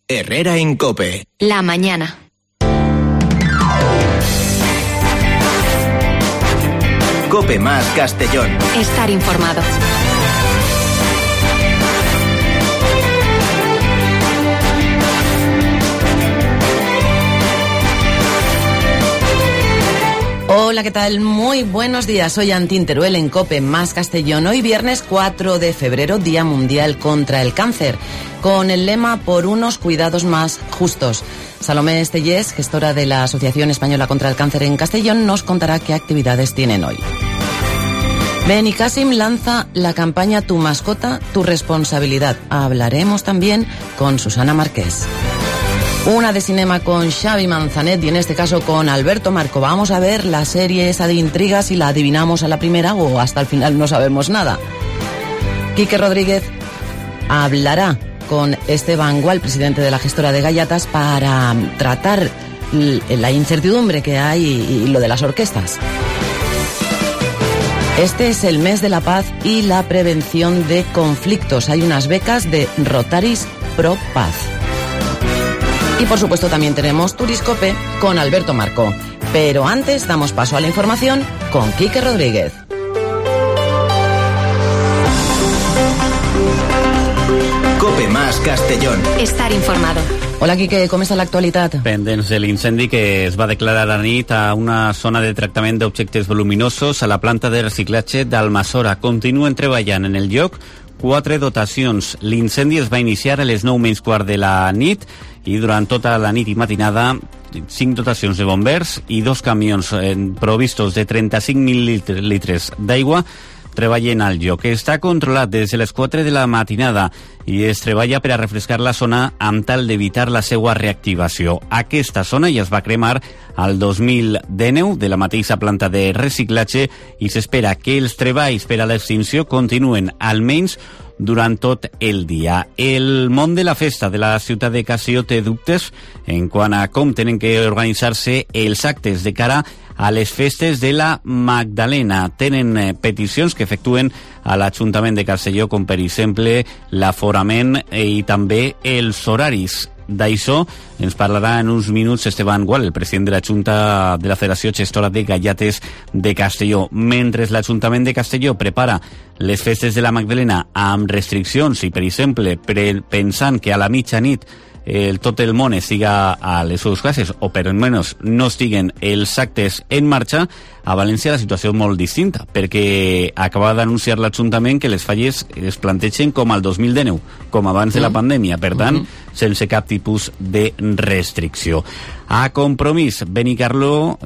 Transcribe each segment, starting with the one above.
Herrera en COPE. La mañana. COPE más Castellón. Estar informado. Hola, ¿qué tal? Muy buenos días. Soy Antín Teruel en COPE más Castellón. Hoy viernes 4 de febrero, Día Mundial contra el Cáncer, con el lema Por unos cuidados más justos. Salomé Estellés, gestora de la Asociación Española contra el Cáncer en Castellón, nos contará qué actividades tienen hoy. Benicàssim lanza la campaña Tu mascota, tu responsabilidad. Hablaremos también con Susana Marqués. Una de cinema con Xavi Manzanet y en este caso con Alberto Marco. Vamos a ver la serie esa de intrigas si la adivinamos a la primera o hasta el final no sabemos nada. Quique Rodríguez hablará con Esteban Gual, presidente de la gestora de Gallatas, para tratar la incertidumbre que hay y lo de las orquestas. Este es el mes de la paz y la prevención de conflictos. Hay unas becas de Rotaris Pro Paz. Y por supuesto también tenemos Turiscope con Alberto Marco. Pero antes damos paso a la información con Quique Rodríguez. COPE más Castellón. Estar informado. Hola, Quique, com està l'actualitat? Pendents de l'incendi que es va declarar a nit a una zona de tractament d'objectes voluminosos a la planta de reciclatge d'Almassora. Continuen treballant en el lloc 4 dotacions. L'incendi es va iniciar a les 9:15 de la nit i durant tota la nit i matinada 5 dotacions de bombers i 2 camions provistos de 35.000 litres d'aigua treballen al lloc. Està controlat des de les 4 de la matinada i es treballa per a refrescar la zona amb tal d'evitar la seva reactivació. Aquesta zona ja es va cremar al 2019 de la mateixa planta de reciclatge i s'espera que els treballs per a l'extinció continuen almenys durant tot el dia. El món de la festa de la ciutat de Castelló té dubtes en quant a com tenen que organitzar-se els actes de cara a les festes de la Magdalena. Tenen peticions que efectuen a l'Ajuntament de Castelló, com per exemple l'aforament i també els horaris. D'això ens parlarà en uns minuts Esteban Gual, el president de la Junta de la Federació Gestora de Gallates de Castelló. Mentre l'Ajuntament de Castelló prepara les festes de la Magdalena amb restriccions i, per exemple, pensant que a la mitjanit tot el món estiga a les seves cases o per almenys no estiguen els actes en marxa, a València la situació és molt distinta, perquè acaba d'anunciar l'Ajuntament que les falles es plantegen com al 2019, com abans de la pandèmia, per tant, sense cap tipus de restricció. A Compromís, en Benicarló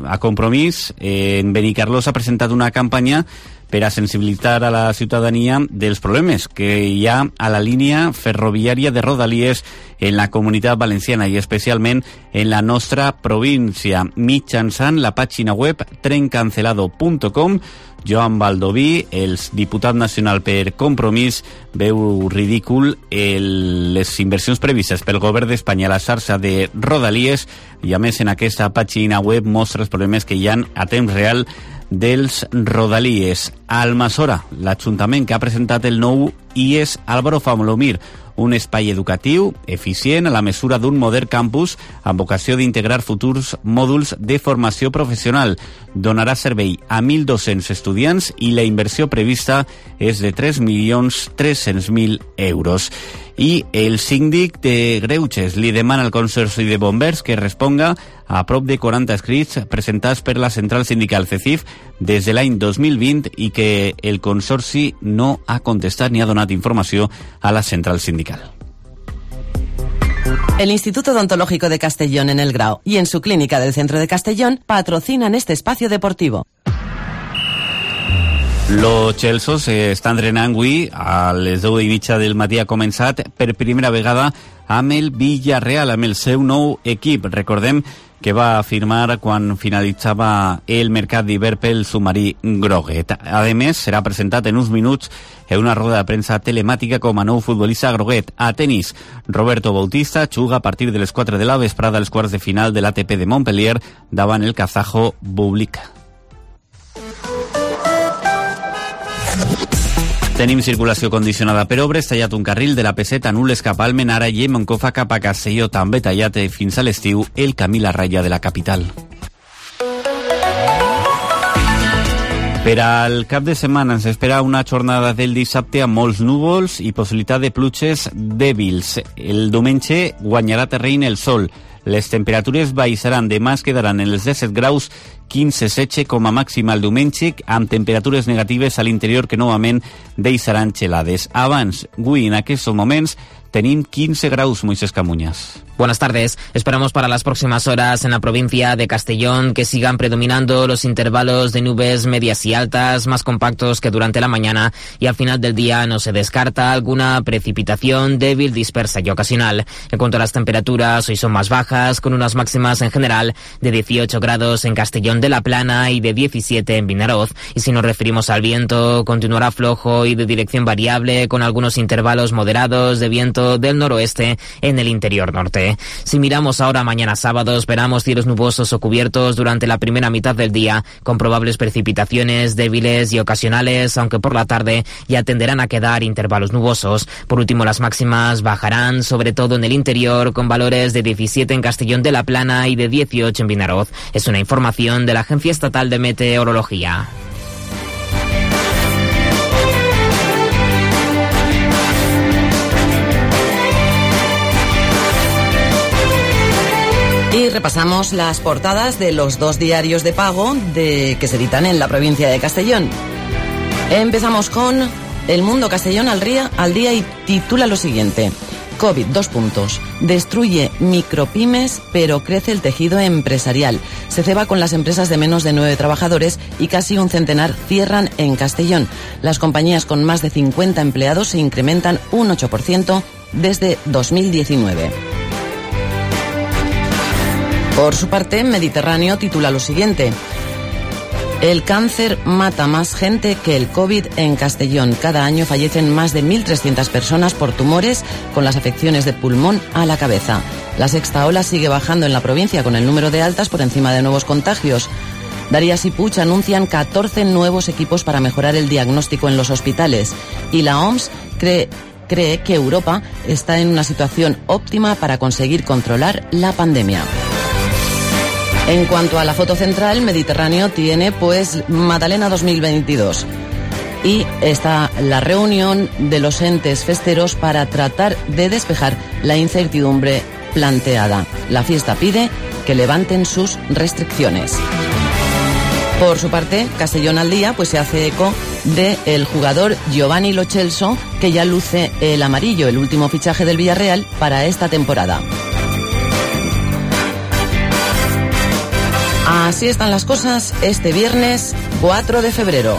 s'ha presentat una campanya per a sensibilitzar a la ciutadania dels problemes que hi ha a la línia ferroviària de Rodalies en la comunitat valenciana i especialment en la nostra província. Mitjançant la pàgina web trencancelado.com, Joan Baldoví, el diputat nacional per Compromís, veu ridícul les inversions previstes pel govern d'Espanya a la xarxa de Rodalies i a més en aquesta pàgina web mostra els problemes que hi ha a temps real dels Rodalies. A Almassora, l'Ajuntament que ha presentat el nou IES Álvaro Famolomir, un espai educatiu eficient a la mesura d'un modern campus amb vocació d'integrar futurs mòduls de formació professional. Donarà servei a 1.200 estudiants i la inversió prevista és de 3.300.000 euros. I el síndic de Greuges li demana al Consorci de Bombers que responga a prop de 40 escrits presentats per la central sindical CECIF des de l'any 2020 i que el Consorci no ha contestat ni ha donat informació a la central sindical. El Instituto Odontológico de Castellón en El Grao y en su clínica del centro de Castellón patrocinan este espacio deportivo. Los Chelsea està entrenant avui a les 10:30 del matí. Ha començat per primera vegada amb el Villarreal, amb el seu nou equip. Recordem que va firmar quan finalitzava el mercat d'hivern pel submarí groguet. A més, serà presentat en uns minuts en una roda de premsa telemàtica com a nou futbolista groguet. A tenis, Roberto Bautista juga a partir de les 4 de la vesprada als quarts de final de l'ATP de Montpellier davant el kazajo Bublik. Tenim circulació condicionada per obres, tallat un carril de la P7 a Nules cap a Almenara i Moncofa cap a Castelló, també tallat fins a l'estiu el camí La Raya de la capital. Per al cap de setmana ens espera una jornada del dissabte amb molts núvols i possibilitat de pluges dèbils. El diumenge guanyarà terreny el sol. Les temperatures baixaran, demà es quedaran en els 17 graus, 15-16 com a màxima el diumenge, amb temperatures negatives a l'interior que novament deixaran gelades. Abans, avui, en aquests moments, tenim 15 graus, Moisés Camuñas. Buenas tardes. Esperamos para las próximas horas en la provincia de Castellón que sigan predominando los intervalos de nubes medias y altas, más compactos que durante la mañana, y al final del día no se descarta alguna precipitación débil, dispersa y ocasional. En cuanto a las temperaturas, hoy son más bajas, con unas máximas en general de 18 grados en Castellón de la Plana y de 17 en Vinaroz. Y si nos referimos al viento, continuará flojo y de dirección variable, con algunos intervalos moderados de viento del noroeste en el interior norte. Si miramos ahora mañana sábado, esperamos cielos nubosos o cubiertos durante la primera mitad del día, con probables precipitaciones débiles y ocasionales, aunque por la tarde ya tenderán a quedar intervalos nubosos. Por último, las máximas bajarán, sobre todo en el interior, con valores de 17 en Castellón de la Plana y de 18 en Vinaroz. Es una información de la Agencia Estatal de Meteorología. Y repasamos las portadas de los dos diarios de pago que se editan en la provincia de Castellón. Empezamos con El Mundo Castellón al día y titula lo siguiente: COVID, destruye micropymes pero crece el tejido empresarial. Se ceba con las empresas de menos de 9 trabajadores y casi un centenar cierran en Castellón. Las compañías con más de 50 empleados se incrementan un 8% desde 2019. Por su parte, Mediterráneo titula lo siguiente: el cáncer mata más gente que el COVID en Castellón. Cada año fallecen más de 1.300 personas por tumores, con las afecciones de pulmón a la cabeza. La sexta ola sigue bajando en la provincia, con el número de altas por encima de nuevos contagios. Darías y Puig anuncian 14 nuevos equipos para mejorar el diagnóstico en los hospitales. Y la OMS cree que Europa está en una situación óptima para conseguir controlar la pandemia. En cuanto a la foto central, Mediterráneo tiene pues Madalena 2022 y está la reunión de los entes festeros para tratar de despejar la incertidumbre planteada. La fiesta pide que levanten sus restricciones. Por su parte, Castellón al día pues se hace eco del jugador Giovanni Lo Celso, que ya luce el amarillo, el último fichaje del Villarreal para esta temporada. Así están las cosas este viernes 4 de febrero.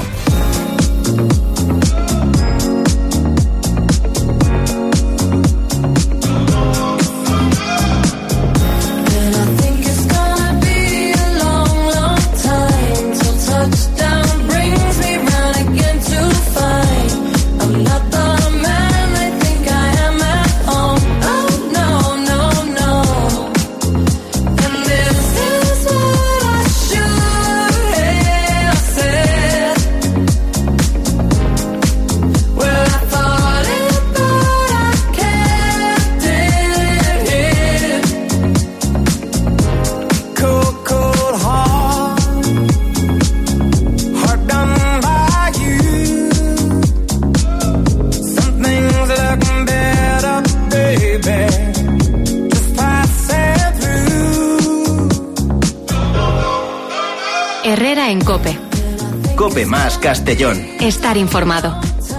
Herrera en COPE. COPE más Castellón. Estar informado.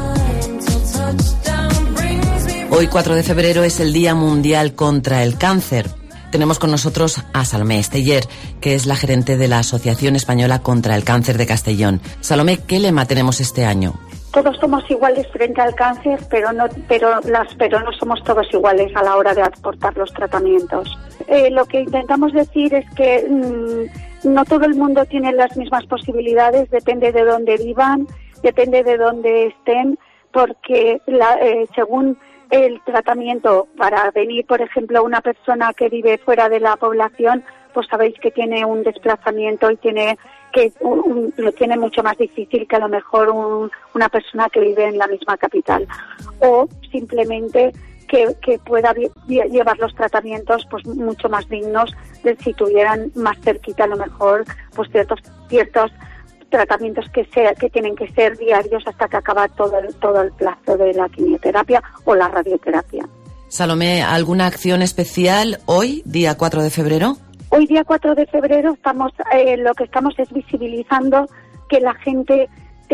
Hoy 4 de febrero es el Día Mundial contra el Cáncer. Tenemos con nosotros a Salomé Esteller, que es la gerente de la Asociación Española contra el Cáncer de Castellón. Salomé, ¿qué lema tenemos este año? Todos somos iguales frente al cáncer, pero no somos todos iguales a la hora de aportar los tratamientos. Lo que intentamos decir es que no todo el mundo tiene las mismas posibilidades, depende de dónde vivan, depende de dónde estén, porque según el tratamiento para venir, por ejemplo, una persona que vive fuera de la población, pues sabéis que tiene un desplazamiento y tiene que lo tiene mucho más difícil que a lo mejor una persona que vive en la misma capital, o simplemente que pueda llevar los tratamientos pues mucho más dignos de si tuvieran más cerquita a lo mejor pues ciertos tratamientos que tienen que ser diarios hasta que acaba todo el plazo de la quimioterapia o la radioterapia. Salomé, ¿alguna acción especial hoy, día 4 de febrero? Hoy, día 4 de febrero, lo que estamos es visibilizando que la gente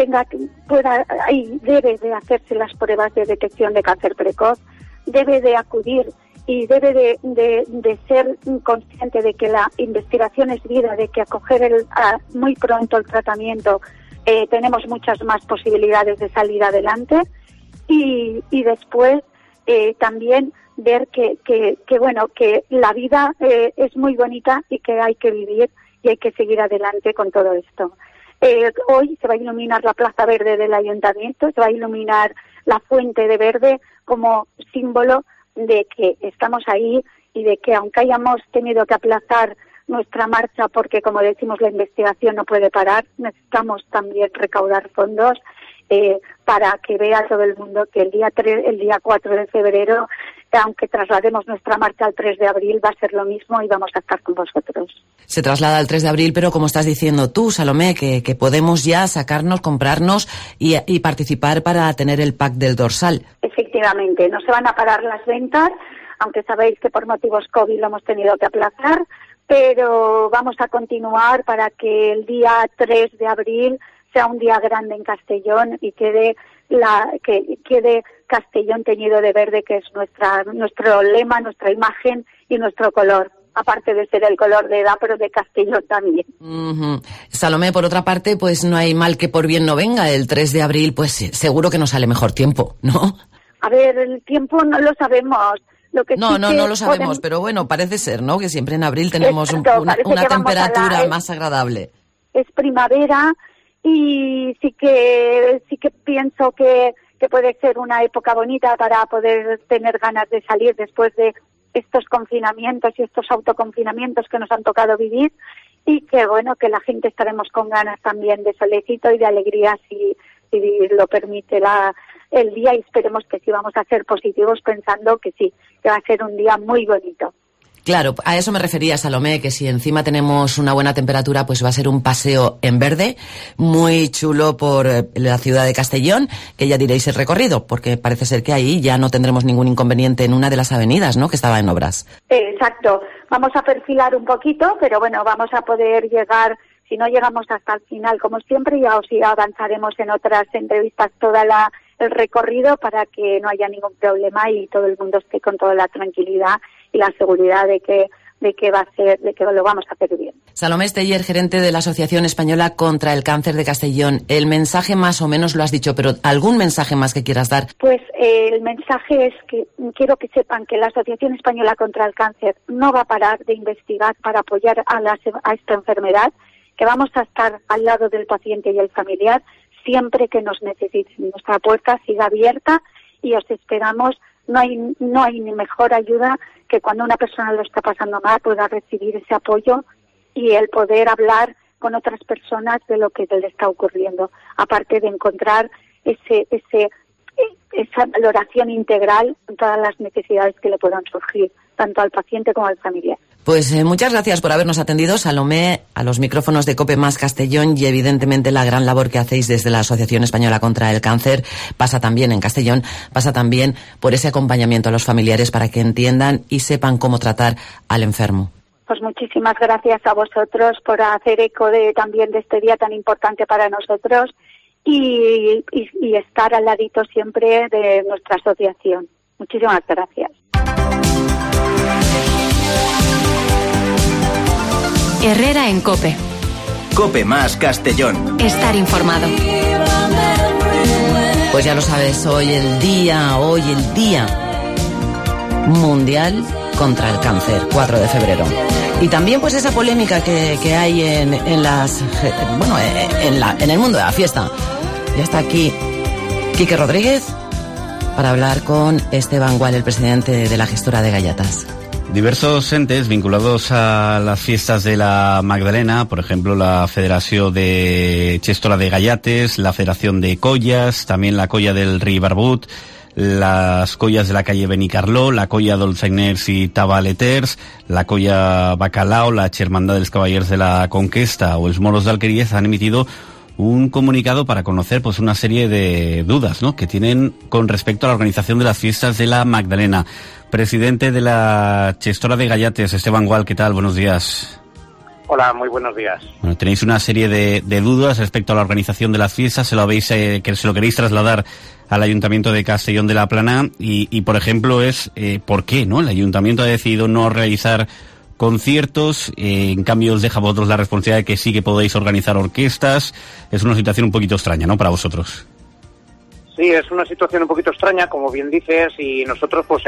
debe de hacerse las pruebas de detección de cáncer precoz, debe de acudir y debe de ser consciente de que la investigación es vida, de que acoger muy pronto el tratamiento tenemos muchas más posibilidades de salir adelante y después también ver que la vida es muy bonita y que hay que vivir y hay que seguir adelante con todo esto. Hoy se va a iluminar la Plaza Verde del Ayuntamiento, se va a iluminar la Fuente de Verde como símbolo de que estamos ahí y de que aunque hayamos tenido que aplazar nuestra marcha porque, como decimos, la investigación no puede parar, necesitamos también recaudar fondos para que vea todo el mundo que el día 4 de febrero, aunque traslademos nuestra marcha al 3 de abril, va a ser lo mismo y vamos a estar con vosotros. Se traslada al 3 de abril, pero como estás diciendo tú, Salomé, que podemos ya sacarnos, comprarnos y participar para tener el pack del dorsal. Efectivamente, no se van a parar las ventas, aunque sabéis que por motivos COVID lo hemos tenido que aplazar, pero vamos a continuar para que el día 3 de abril sea un día grande en Castellón y quede Castellón teñido de verde, que es nuestro lema, nuestra imagen y nuestro color, aparte de ser el color de edad, pero de Castellón también. Uh-huh. Salomé, por otra parte, pues no hay mal que por bien no venga. El 3 de abril, pues seguro que nos sale mejor tiempo, ¿no? A ver, el tiempo no lo sabemos. No lo sabemos, pero bueno, parece ser, ¿no? Que siempre en abril tenemos una temperatura más agradable. Es primavera y sí que pienso que puede ser una época bonita para poder tener ganas de salir después de estos confinamientos y estos autoconfinamientos que nos han tocado vivir, y que la gente estaremos con ganas también de solecito y de alegría si lo permite el día, y esperemos que sí vamos a ser positivos pensando que sí, que va a ser un día muy bonito. Claro, a eso me refería, Salomé, que si encima tenemos una buena temperatura, pues va a ser un paseo en verde, muy chulo por la ciudad de Castellón, que ya diréis el recorrido, porque parece ser que ahí ya no tendremos ningún inconveniente en una de las avenidas, ¿no?, que estaba en obras. Exacto, vamos a perfilar un poquito, pero bueno, vamos a poder llegar, si no llegamos hasta el final, como siempre, ya avanzaremos en otras entrevistas el recorrido para que no haya ningún problema y todo el mundo esté con toda la tranquilidad y la seguridad de que lo vamos a hacer bien. Salomé Steyer, gerente de la Asociación Española contra el Cáncer de Castellón. El mensaje más o menos lo has dicho, pero ¿algún mensaje más que quieras dar? Pues el mensaje es que quiero que sepan que la Asociación Española contra el Cáncer no va a parar de investigar para apoyar a esta enfermedad, que vamos a estar al lado del paciente y el familiar siempre que nos necesiten. Nuestra puerta sigue abierta y os esperamos. No hay ni mejor ayuda que cuando una persona lo está pasando mal pueda recibir ese apoyo y el poder hablar con otras personas de lo que le está ocurriendo, aparte de encontrar esa valoración integral en todas las necesidades que le puedan surgir, tanto al paciente como al familiar. Pues muchas gracias por habernos atendido, Salomé, a los micrófonos de COPE Más Castellón, y evidentemente la gran labor que hacéis desde la Asociación Española contra el Cáncer pasa también en Castellón, pasa también por ese acompañamiento a los familiares para que entiendan y sepan cómo tratar al enfermo. Pues muchísimas gracias a vosotros por hacer eco también de este día tan importante para nosotros y estar al ladito siempre de nuestra asociación. Muchísimas gracias. Herrera en COPE. COPE Más Castellón. Estar informado. Pues ya lo sabes, hoy el día mundial contra el cáncer, 4 de febrero. Y también pues esa polémica que hay en el mundo de la fiesta. Ya está aquí Quique Rodríguez para hablar con Esteban Gual, el presidente de la gestora de Gallatas. Diversos entes vinculados a las fiestas de la Magdalena, por ejemplo, la Federació de Gestora de Gallates, la Federación de Collas, también la Colla del Riu Barbut, las collas de la calle Benicarló, la Colla Dolçainers y Tabaleters, la Colla Bacalao, la Hermandad dels Cavallers de la Conquesta o els Moros d'Alqueries han emitido un comunicado para conocer pues una serie de dudas, ¿no?, que tienen con respecto a la organización de las fiestas de la Magdalena. Presidente de la Gestora de Gallates, Esteban Gual, ¿qué tal? Buenos días. Hola, muy buenos días. Bueno, tenéis una serie de dudas respecto a la organización de las fiestas, se lo queréis trasladar al Ayuntamiento de Castellón de la Plana y por ejemplo, es ¿por qué, no? El Ayuntamiento ha decidido no realizar conciertos, en cambio os deja a vosotros la responsabilidad de que sí que podéis organizar orquestas. Es una situación un poquito extraña, ¿no?, para vosotros. Sí, es una situación un poquito extraña, como bien dices, y nosotros, pues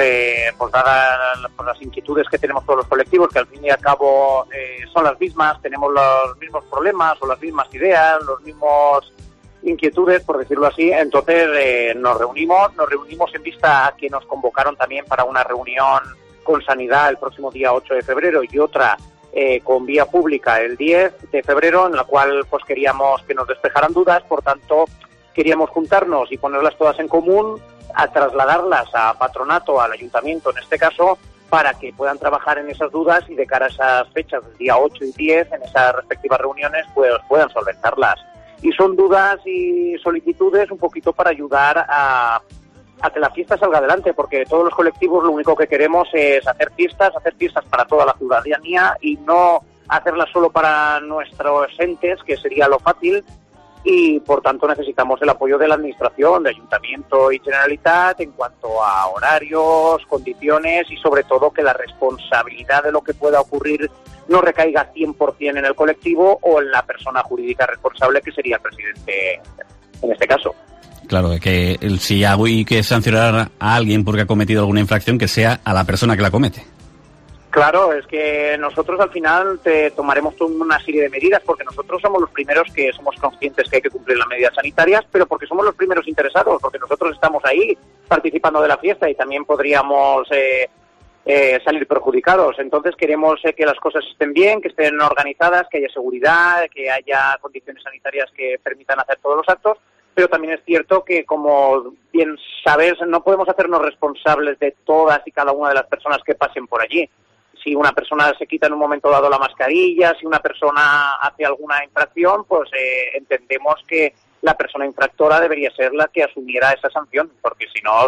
dadas las inquietudes que tenemos todos los colectivos, que al fin y al cabo son las mismas, tenemos los mismos problemas o las mismas ideas, los mismos inquietudes, por decirlo así, entonces nos reunimos en vista a que nos convocaron también para una reunión con Sanidad el próximo día 8 de febrero y otra con vía pública el 10 de febrero, en la cual pues queríamos que nos despejaran dudas, por tanto queríamos juntarnos y ponerlas todas en común, a trasladarlas a patronato, al ayuntamiento en este caso, para que puedan trabajar en esas dudas y de cara a esas fechas del día 8 y 10, en esas respectivas reuniones, pues puedan solventarlas. Y son dudas y solicitudes un poquito para ayudar a que la fiesta salga adelante, porque todos los colectivos lo único que queremos es hacer fiestas para toda la ciudadanía y no hacerlas solo para nuestros entes, que sería lo fácil, y por tanto necesitamos el apoyo de la Administración, de Ayuntamiento y Generalitat en cuanto a horarios, condiciones y sobre todo que la responsabilidad de lo que pueda ocurrir no recaiga 100% en el colectivo o en la persona jurídica responsable, que sería el presidente en este caso. Claro, que si hay que sancionar a alguien porque ha cometido alguna infracción, que sea a la persona que la comete. Claro, es que nosotros al final tomaremos una serie de medidas, porque nosotros somos los primeros que somos conscientes que hay que cumplir las medidas sanitarias, pero porque somos los primeros interesados, porque nosotros estamos ahí participando de la fiesta y también podríamos salir perjudicados. Entonces queremos que las cosas estén bien, que estén organizadas, que haya seguridad, que haya condiciones sanitarias que permitan hacer todos los actos, pero también es cierto que, como bien sabes, no podemos hacernos responsables de todas y cada una de las personas que pasen por allí. Si una persona se quita en un momento dado la mascarilla, si una persona hace alguna infracción, pues entendemos que la persona infractora debería ser la que asumiera esa sanción, porque si no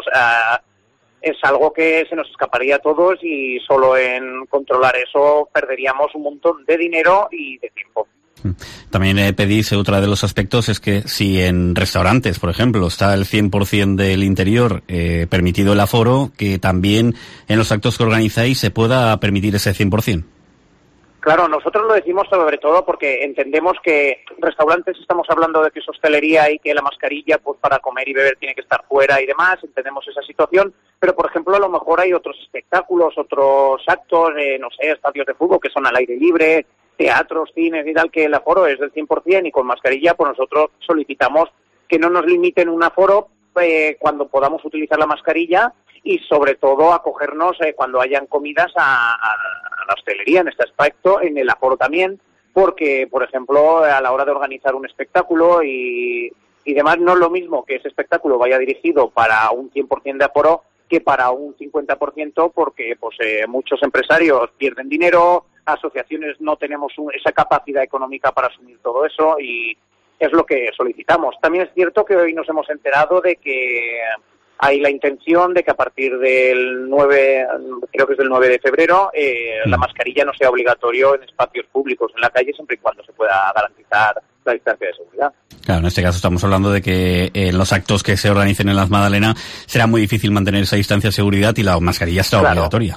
es algo que se nos escaparía a todos y solo en controlar eso perderíamos un montón de dinero y de tiempo. También pedís, otro de los aspectos es que si en restaurantes, por ejemplo, está el 100% del interior permitido el aforo, que también en los actos que organizáis se pueda permitir ese 100%. Claro, nosotros lo decimos sobre todo porque entendemos que restaurantes estamos hablando de que es hostelería y que la mascarilla pues para comer y beber tiene que estar fuera y demás, entendemos esa situación, pero por ejemplo a lo mejor hay otros espectáculos, otros actos, no sé, estadios de fútbol que son al aire libre, teatros, cines y tal, que el aforo es del 100% y con mascarilla, pues nosotros solicitamos que no nos limiten un aforo cuando podamos utilizar la mascarilla y sobre todo acogernos cuando hayan comidas a la hostelería en este aspecto, en el aforo también, porque, por ejemplo, a la hora de organizar un espectáculo y demás, no es lo mismo que ese espectáculo vaya dirigido para un 100% de aforo que para un 50%, porque pues muchos empresarios pierden dinero, asociaciones no tenemos esa capacidad económica para asumir todo eso y es lo que solicitamos. También es cierto que hoy nos hemos enterado de que hay la intención de que a partir del 9, creo que es del 9 de febrero, la mascarilla no sea obligatorio en espacios públicos, en la calle, siempre y cuando se pueda garantizar la distancia de seguridad. Claro, en este caso estamos hablando de que en los actos que se organicen en las Magdalena será muy difícil mantener esa distancia de seguridad y la mascarilla está obligatoria.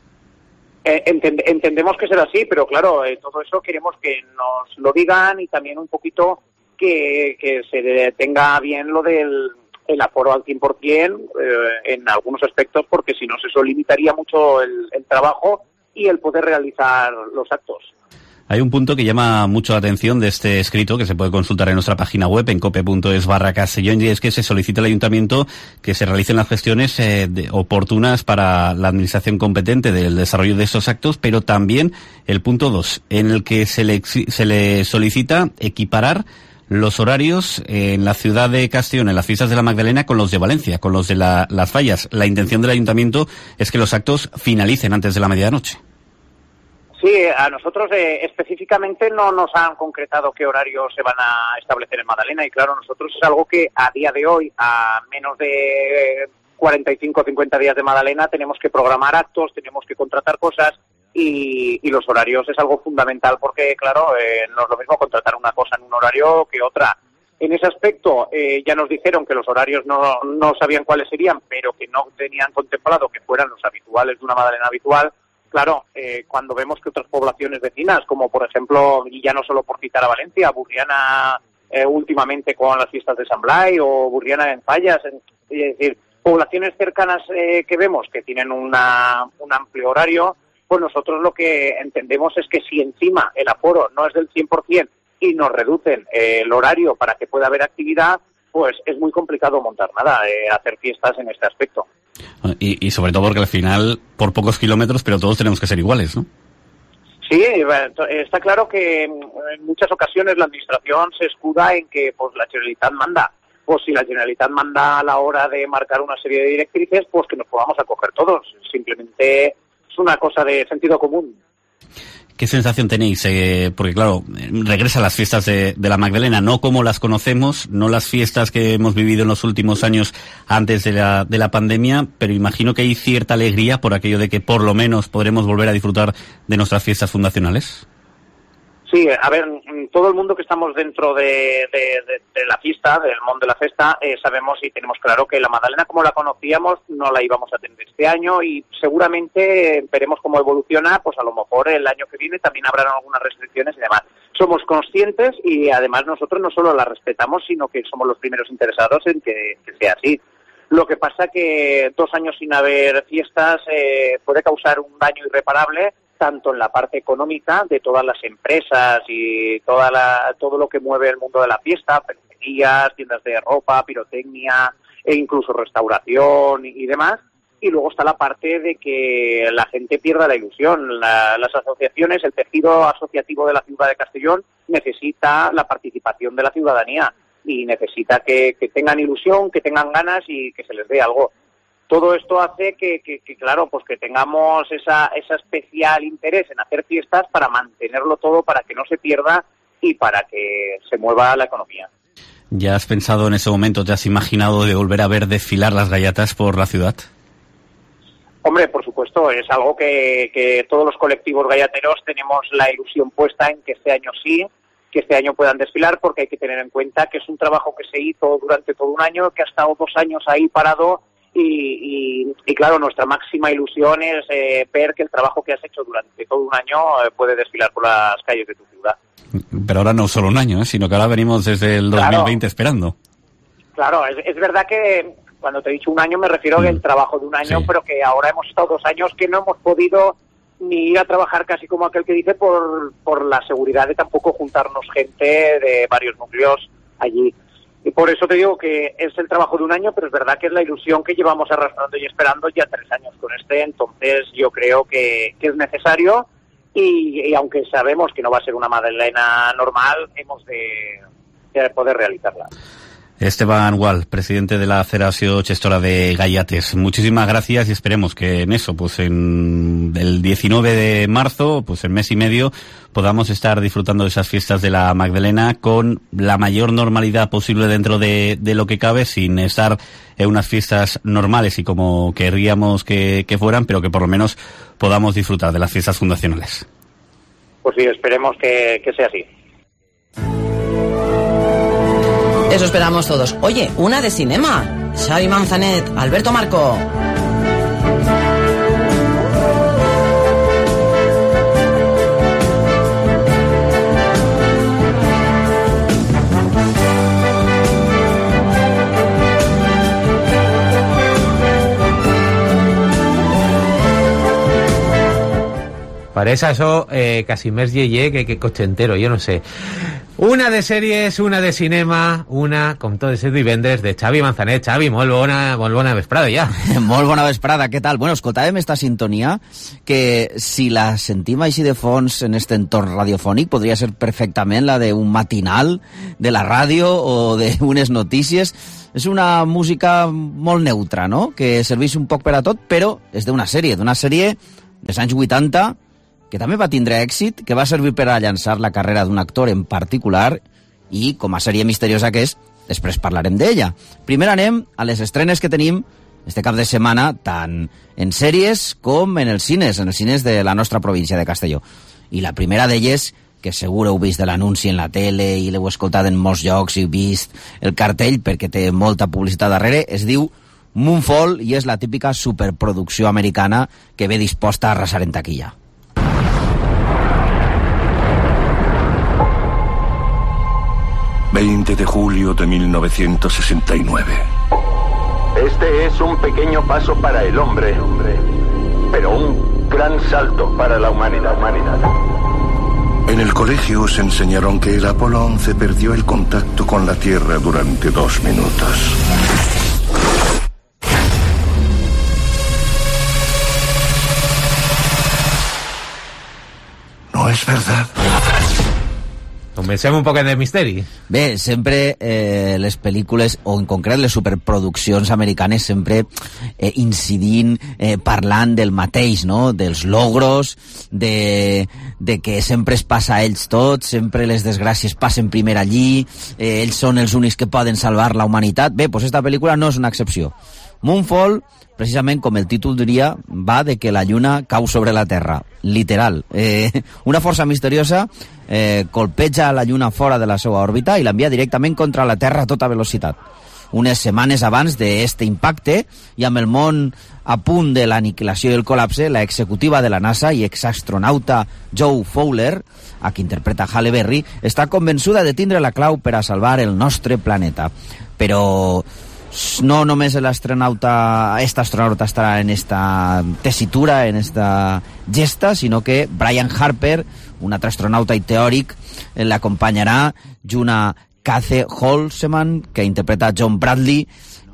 Entendemos que será así, pero claro, todo eso queremos que nos lo digan y también un poquito que se tenga bien lo del el aforo al 100% en algunos aspectos, porque si no, eso limitaría mucho el trabajo y el poder realizar los actos. Hay un punto que llama mucho la atención de este escrito, que se puede consultar en nuestra página web, en cope.es/Castellón, y es que se solicita al Ayuntamiento que se realicen las gestiones oportunas para la administración competente del desarrollo de estos actos, pero también el punto 2, en el que se le solicita equiparar los horarios en la ciudad de Castellón, en las fiestas de la Magdalena, con los de Valencia, con los de las Fallas. La intención del Ayuntamiento es que los actos finalicen antes de la medianoche. Sí, a nosotros específicamente no nos han concretado qué horarios se van a establecer en Magdalena, y claro, nosotros es algo que a día de hoy, a menos de 45 o 50 días de Magdalena, tenemos que programar actos, tenemos que contratar cosas, y los horarios es algo fundamental porque, claro, no es lo mismo contratar una cosa en un horario que otra. En ese aspecto ya nos dijeron que los horarios no sabían cuáles serían, pero que no tenían contemplado que fueran los habituales de una Magdalena habitual. Claro, cuando vemos que otras poblaciones vecinas, como por ejemplo, y ya no solo por citar a Valencia, Burriana últimamente con las fiestas de San Blai, o Burriana en Fallas, es decir, poblaciones cercanas que vemos que tienen un amplio horario, pues nosotros lo que entendemos es que si encima el aforo no es del 100% y nos reducen el horario para que pueda haber actividad, pues es muy complicado montar nada, hacer fiestas en este aspecto. Y sobre todo porque al final, por pocos kilómetros, pero todos tenemos que ser iguales, ¿no? Sí, está claro que en muchas ocasiones la Administración se escuda en que pues la Generalitat manda. Pues si la Generalitat manda a la hora de marcar una serie de directrices, pues que nos podamos acoger todos. Simplemente es una cosa de sentido común. ¿Qué sensación tenéis? Porque claro, regresan las fiestas de la Magdalena, no como las conocemos, no las fiestas que hemos vivido en los últimos años antes de la pandemia, pero imagino que hay cierta alegría por aquello de que por lo menos podremos volver a disfrutar de nuestras fiestas fundacionales. Sí, a ver, todo el mundo que estamos dentro de la fiesta, del mundo de la festa, sabemos y tenemos claro que la Magdalena como la conocíamos no la íbamos a tener este año, y seguramente veremos cómo evoluciona, pues a lo mejor el año que viene también habrán algunas restricciones y demás. Somos conscientes y además nosotros no solo las respetamos, sino que somos los primeros interesados en que sea así. Lo que pasa que 2 años sin haber fiestas puede causar un daño irreparable, tanto en la parte económica de todas las empresas y todo lo que mueve el mundo de la fiesta, peluquerías, tiendas de ropa, pirotecnia e incluso restauración y demás. Y luego está la parte de que la gente pierda la ilusión. Las asociaciones, el tejido asociativo de la ciudad de Castellón necesita la participación de la ciudadanía y necesita que tengan ilusión, que tengan ganas y que se les dé algo. Todo esto hace que claro, pues que tengamos esa especial interés en hacer fiestas para mantenerlo todo, para que no se pierda y para que se mueva la economía. ¿Ya has pensado en ese momento, te has imaginado de volver a ver desfilar las gaiatas por la ciudad? Hombre, por supuesto, es algo que todos los colectivos gaiateros tenemos la ilusión puesta en que este año sí, que este año puedan desfilar, porque hay que tener en cuenta que es un trabajo que se hizo durante todo un año, que ha estado 2 años ahí parado. Y claro, nuestra máxima ilusión es ver que el trabajo que has hecho durante todo un año puede desfilar por las calles de tu ciudad. Pero ahora no solo un año, sino que ahora venimos desde el 2020 esperando. Claro, es verdad que cuando te he dicho un año me refiero al trabajo de un año, sí. Pero que ahora hemos estado 2 años que no hemos podido ni ir a trabajar, casi como aquel que dice, por la seguridad de tampoco juntarnos gente de varios núcleos allí. Y por eso te digo que es el trabajo de un año, pero es verdad que es la ilusión que llevamos arrastrando y esperando ya 3 años con entonces yo creo que es necesario y aunque sabemos que no va a ser una Magdalena normal, hemos de poder realizarla. Esteban Gual, presidente de la Federación Gestora de Gaiates, muchísimas gracias y esperemos que en eso, pues en el 19 de marzo, pues en mes y medio, podamos estar disfrutando de esas fiestas de la Magdalena con la mayor normalidad posible dentro de lo que cabe, sin estar en unas fiestas normales y como querríamos que fueran, pero que por lo menos podamos disfrutar de las fiestas fundacionales. Pues sí, esperemos que sea así. Eso esperamos todos. Oye, una de cinema. Xavi Manzanet, Alberto Marco. Parece eso casi més lleier que cochentero, yo no sé. Una de sèries, una de cinema, una, com tot els divendres, de Xavi Manzanet. Xavi, molt bona vesprada ja. Molt bona vesprada, què tal? Bueno, escoltàvem esta sintonia que si la sentim així de fons en este entorn radiofònic podria ser perfectament la d'un matinal de la ràdio o d'unes notícies. És una música molt neutra, no?, que serveix un poc per a tot, però és d'una sèrie dels anys 80, que també va tindre èxit, que va servir per a llançar la carrera d'un actor en particular, i com a sèrie misteriosa que és, després parlarem d'ella. Primer anem a les estrenes que tenim este cap de setmana, tant en sèries com en els cines de la nostra província de Castelló. I la primera d'elles, que segur heu vist de l'anunci en la tele i l'heu escoltat en molts llocs i vist el cartell perquè té molta publicitat darrere, es diu Moonfall i és la típica superproducció americana que ve disposta a arrasar en taquilla. ...20 de julio de 1969. Este es un pequeño paso para el hombre, pero un gran salto para la humanidad. En el colegio os enseñaron que el Apolo 11 perdió el contacto con la Tierra durante 2 minutos. No es verdad. Comencem un poquet de misteri. Bé, sempre les pel·lícules, o en concret les superproduccions americanes, sempre incidint, parlant del mateix, no?, dels logros, de que sempre es passa a ells tot, sempre les desgràcies passen primer allí, ells són els únics que poden salvar la humanitat. Bé, doncs esta pel·lícula no és una excepció. Moonfall, precisament com el títol diria, va de que la lluna cau sobre la Terra, literal. Una força misteriosa colpeja la lluna fora de la seva òrbita i l'envia directament contra la Terra a tota velocitat. Unes setmanes abans d'este impacte, i amb el món a punt de l'aniquilació i el col·lapse, la executiva de la NASA i exastronauta Joe Fowler, a qui interpreta Halle Berry, està convençuda de tindre la clau per a salvar el nostre planeta. Però no només l'astronauta estarà en esta tessitura, en esta gesta, sinó que Brian Harper, un altre astronauta i teòric, l'acompanyarà junt a Kathe Holzman, que interpreta John Bradley.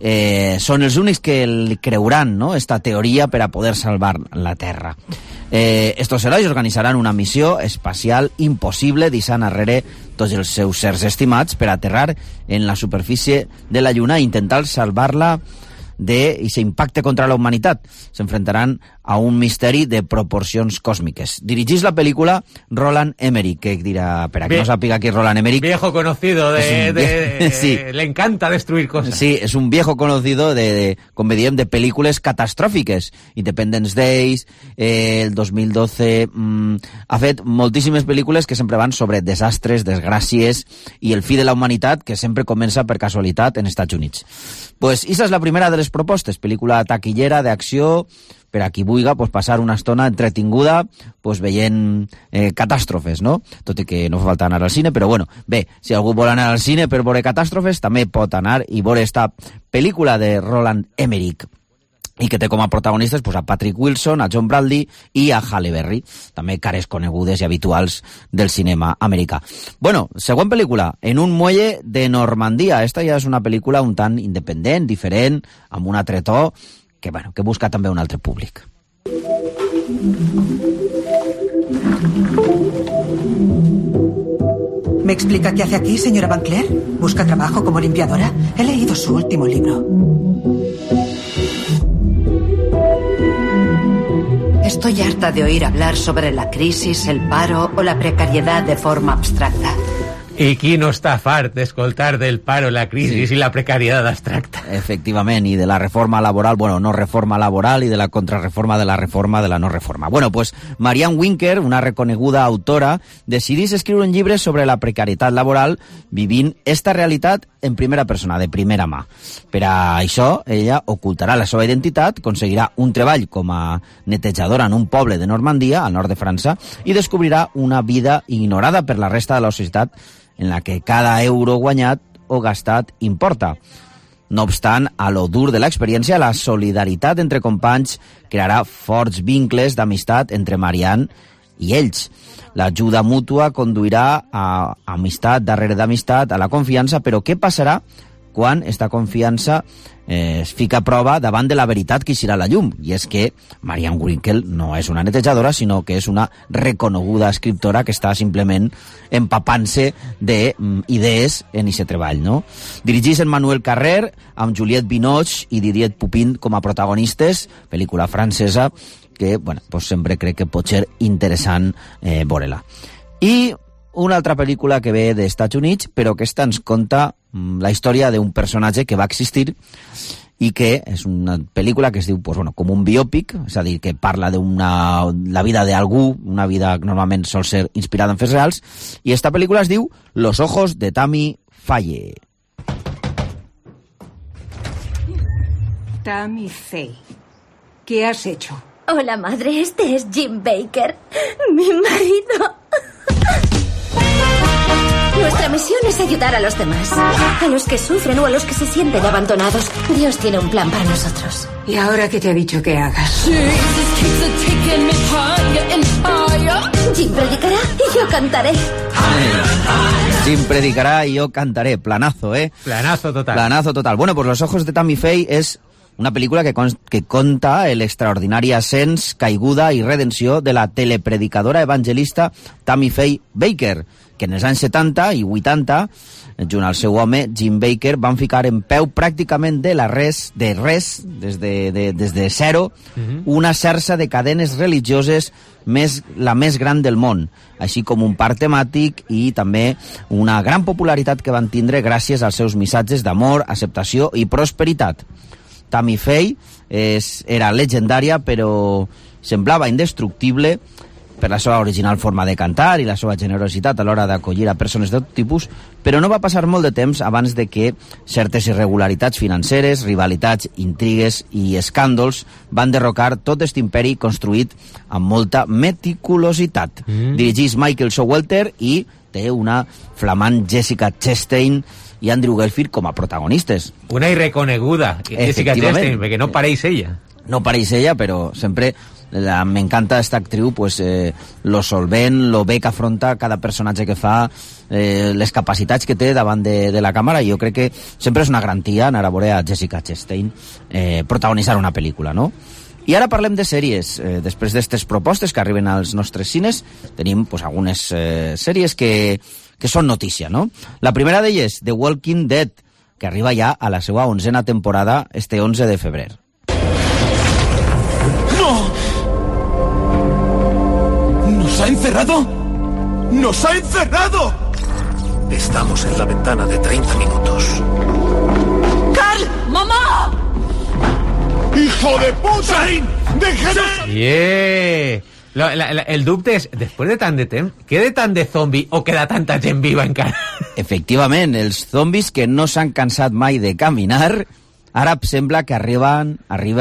Són els únics que li creuran, no?, esta teoria per a poder salvar la Terra. Estos herois organitzaran una missió espacial impossible, deixant arrere tots els seus certs estimats per aterrar en la superfície de la Lluna i intentar salvar-la d'aquest impacte contra la humanitat. S'enfrontaran a un misteri de proporcions còsmiques. Dirigís la pel·lícula Roland Emmerich, que dirà, per a qui no sàpiga qui és Roland Emmerich... Viejo conocido sí. Le encanta destruir cosas. Sí, és un viejo conocido com diem, de pel·lícules catastròfiques. Independence Days, el 2012... ha fet moltíssimes pel·lícules que sempre van sobre desastres, desgràcies i el fi de la humanitat, que sempre comença per casualitat en Estats Units. Pues esa és la primera de les propostes, pel·lícula taquillera d'acció, per a qui vulga passar una estona entretinguda veient catàstrofes, no? Tot i que no fa falta anar al cine, però bueno, bé, si algú vol anar al cine per veure catàstrofes, també pot anar i veure esta pel·lícula de Roland Emmerich, i que té com a protagonistes a Patrick Wilson, a John Bradley i a Halle Berry, també cares conegudes i habituals del cinema americà. Bueno, següent pel·lícula, En un muelle de Normandia. Esta ja és una pel·lícula un tant independent, diferent, amb un altre to, que busca també un altre públic. ¿Me explica qué hace aquí, señora Van Cleer? ¿Busca trabajo como limpiadora? He leído su último libro. Estoy harta de oír hablar sobre la crisis, el paro o la precariedad de forma abstracta. I qui no està fart d'escoltar del paro, la crisi i la precarietat abstracta? Efectivament, i de la reforma laboral, no reforma laboral, i de la contrarreforma de la reforma de la no reforma. Pues Marianne Winker, una reconeguda autora, decidís escriure un llibre sobre la precarietat laboral vivint esta realitat en primera persona, de primera mà. Per a això, ella ocultarà la seva identitat, aconseguirà un treball com a netejadora en un poble de Normandia, al nord de França, i descobrirà una vida ignorada per la resta de la societat en la que cada euro guanyat o gastat importa. No obstant, a lo dur de l'experiència, la solidaritat entre companys crearà forts vincles d'amistat entre Marianne i ells. L'ajuda mútua conduirà a amistat darrere d'amistat, a la confiança, però què passarà quan esta confiança es fica a prova davant de la veritat que eixirà a la llum? I és que Marianne Wilkel no és una netejadora, sinó que és una reconeguda escriptora que està simplement empapant-se d'idees en aquest treball, no? Dirigís en Manuel Carrer, amb Juliette Binoche i Didier Pupin com a protagonistes, pel·lícula francesa que, bueno, pues sempre crec que pot ser interessant veure-la. I una altra pel·lícula que ve dels Estats Units, però que esta ens conta la història d'un personatge que va existir i que és una pel·lícula que es diu pues, bueno, com un biòpic, és a dir, que parla de la vida d'algú, una vida que normalment sol ser inspirada en fets reals, i esta pel·lícula es diu Los ojos de Tammy Faye. Tammy Faye, ¿qué has hecho? Hola, madre. Este es Jim Baker, mi marido. Nuestra misión es ayudar a los demás, a los que sufren o a los que se sienten abandonados. Dios tiene un plan para nosotros. ¿Y ahora qué te ha dicho que hagas? Jim predicará y yo cantaré. Jim predicará y yo cantaré. Planazo, ¿eh? Planazo total. Planazo total. Bueno, pues Los ojos de Tammy Faye és una pel·lícula que conta l'extraordinari ascens, caiguda i redenció de la telepredicadora evangelista Tammy Faye Baker, que en els anys 70 i 80, junt al seu home, Jim Baker, van ficar en peu pràcticament des de zero, una xarxa de cadenes religioses la més gran del món, així com un parc temàtic i també una gran popularitat que van tindre gràcies als seus missatges d'amor, acceptació i prosperitat. Tammy Faye era legendària, però semblava indestructible per la seva original forma de cantar i la seva generositat a l'hora d'acollir a persones de tot tipus, però no va passar molt de temps abans de que certes irregularitats financeres, rivalitats, intrigues i escàndols van derrocar tot aquest imperi construït amb molta meticulositat. Dirigís Michael Showalter i té una flamant Jessica Chastain i Andrew Garfield com a protagonistes. Una irreconeguda Jessica Chastain, perquè no pareix ella. No pareix ella, però sempre m'encanta esta actriu, pues, lo solvent, lo bé que afronta cada personatge que fa, les capacitats que té davant de la càmera, i jo crec que sempre és una garantia anar a veure a Jessica Chastain protagonitzar una pel·lícula, no? I ara parlem de sèries. Després d'aquestes propostes que arriben als nostres cines, tenim pues, algunes sèries que són notícia, no? La primera d'elles, The Walking Dead, que arriba ja a la seva 11ª temporada este 11 de febrer. ¡No! ¿Nos ha encerrado? ¡Nos ha encerrado! Estamos en la ventana de 30 minutos. ¡Carl! ¡Mamá! ¡Hijo de puta! ¡Déjame! Yeah. El dubte és, després de tant de temps, queda tant de zombi o queda tanta gent viva encara? Efectivament, els zombis que no s'han cansat mai de caminar, ara sembla que arriben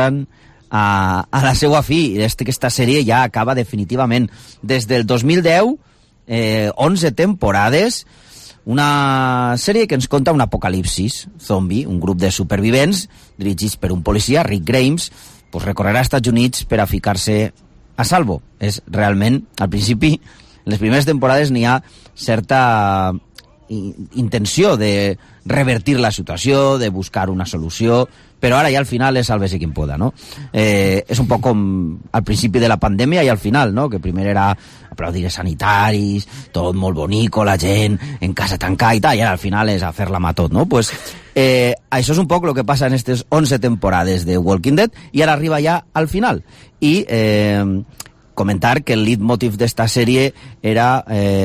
a la seva fi. Aquesta sèrie ja acaba definitivament. Des del 2010, 11 temporades, una sèrie que ens conta un apocalipsis zombi, un grup de supervivents dirigits per un policia, Rick Grimes, pues recorrerà als Estats Units per a ficar-se a salvo. És realment, al principi, en les primeres temporades n'hi ha certa intenció de revertir la situació, de buscar una solució, però ara ja al final és sálvese quien pueda, no? És un poc com al principi de la pandèmia i al final, no? Que primer era aplaudir els sanitaris, tot molt bonico, la gent en casa tancada i tal, i ara al final és a fer-la mà tot, no? Pues això és un poc el que passa en aquestes 11 temporades de Walking Dead, i ara arriba ja al final. I comentar que el leitmotiv d'esta sèrie era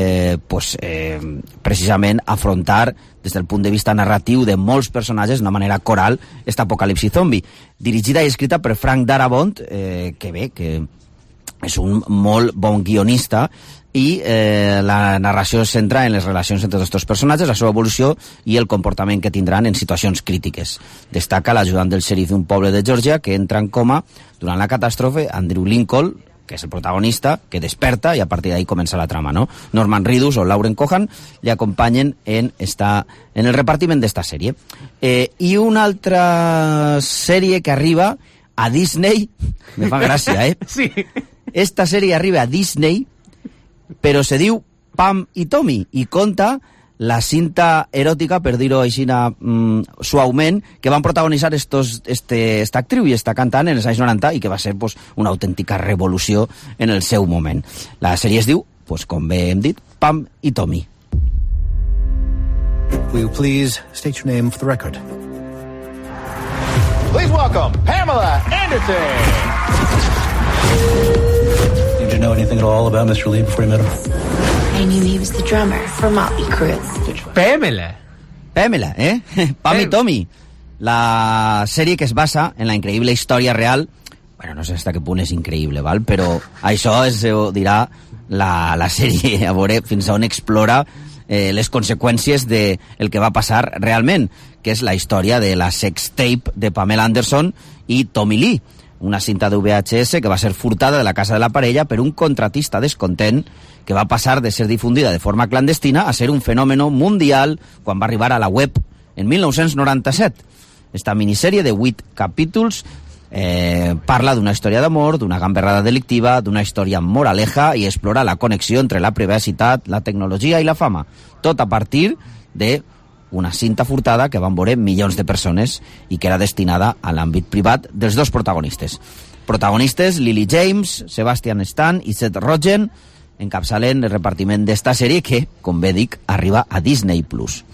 precisament afrontar des del punt de vista narratiu de molts personatges d'una manera coral esta apocalipsi zombi, dirigida i escrita per Frank Darabont, que és un molt bon guionista, i la narració es centra en les relacions entre tots els personatges, la seva evolució i el comportament que tindran en situacions crítiques. Destaca l'ajudant del xèrif d'un poble de Georgia que entra en coma durant la catàstrofe, Andrew Lincoln, que és el protagonista, que desperta i a partir d'ahí comença la trama, no? Norman Reedus o Lauren Cohan li acompanyen en el repartiment d'esta sèrie. I una altra sèrie que arriba a Disney, me fa gràcia, Sí. Esta sèrie arriba a Disney però se diu Pam i Tommy, i conta la cinta eròtica, per dir-ho així suaument, que van protagonitzar esta actriu i esta cantant en els anys 90 i que va ser pues, una autèntica revolució en el seu moment. La sèrie es diu, pues, com bé hem dit, Pam i Tommy. Will you please state your name for the record? Please welcome Pamela Anderson. Did you know anything at all about Mr. Lee before you met him? I knew he was the drummer for Motley Crue. Pamela, Pam y Tommy. La sèrie que es basa en la increïble història real, bueno, no sé hasta qué punt és increïble, val? Però això es dirà la sèrie, a veure fins on explora les conseqüències del que va passar realment, que és la història de la sextape de Pamela Anderson i Tommy Lee, una cinta de VHS que va ser furtada de la casa de la parella per un contratista descontent que va passar de ser difundida de forma clandestina a ser un fenomen mundial quan va arribar a la web en 1997. Esta minissèrie de 8 capítols parla d'una història d'amor, d'una gamberrada delictiva, d'una història moraleja i explora la connexió entre la privacitat, la tecnologia i la fama. Tot a partir d'una cinta furtada que van veure milions de persones i que era destinada a l'àmbit privat dels dos protagonistes. Protagonistes Lily James, Sebastian Stan i Seth Rogen encapçalen el repartiment d'esta sèrie que, com bé dic, arriba a Disney+.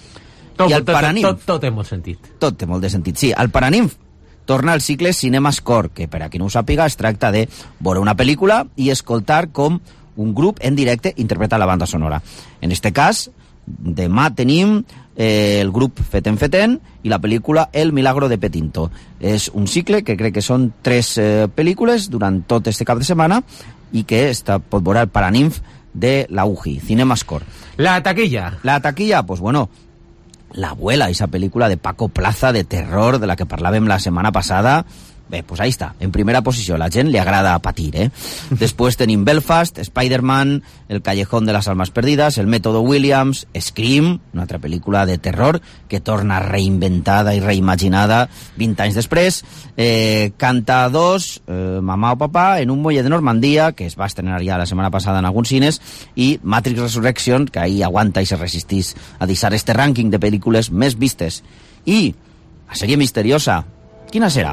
I el Paraninf... Tot té molt sentit. Tot té molt de sentit, sí. El Paraninf torna al cicle CinemaScore, que per a qui no ho sàpiga es tracta de veure una pel·lícula i escoltar com un grup en directe interpreta la banda sonora. En este cas, demà tenim el grup Feten Feten i la pel·lícula El Milagro de Petinto. És un cicle que crec que són 3 pel·lícules durant tot este cap de setmana i que pot veure el Paraninf de la UJI, CinemaScore. La taquilla. La taquilla, pues bueno, La Abuela, esa película de Paco Plaza de terror de la que parlàvem la setmana passada. Bé, pues ahí està, en primera posició. La gent li agrada patir, Després tenim Belfast, Spider-Man, El Callejón de las Almas Perdidas, El Método Williams, Scream, una altra pel·lícula de terror que torna reinventada i reimaginada 20 anys després. Canta 2, Mamà o Papà, En un muelle de Normandia, que es va estrenar ja la setmana passada en alguns cines, i Matrix Resurrection, que ahí aguanta i se resistís a deixar este rànquing de pel·lícules més vistes. I la sèrie misteriosa, quina serà?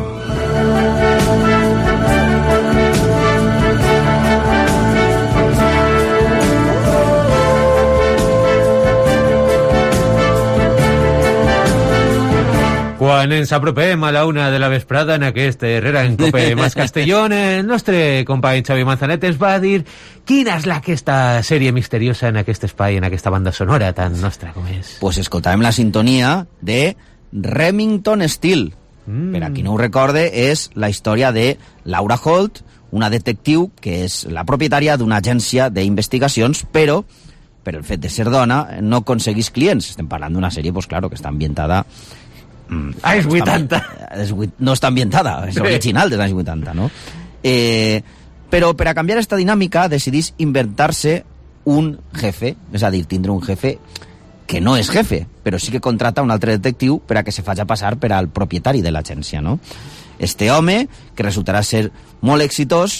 Quan ens apropem a la 1 de la vesprada en aquest Herrera en Cope Más Castellón, el nostre company Xavi Manzanet ens va dir quina és aquesta sèrie misteriosa en aquest espai, en aquesta banda sonora tan nostra com és. Pues escoltàvem la sintonia de Remington Steele. Per a qui no ho recorde, és la història de Laura Holt, una detectiu que és la propietària d'una agència d'investigacions, però per el fet de ser dona no aconseguís clients. Estem parlant d'una sèrie, pues claro, que està ambientada... és 80. No està ambientada, és original dels anys 80, no? Però per a canviar esta dinàmica decidís inventar-se un jefe, és a dir, tindre un jefe que no és jefe, però sí que contrata un altre detectiu per a que se faci passar per al propietari de l'agència, no? Este home, que resultarà ser molt exitós,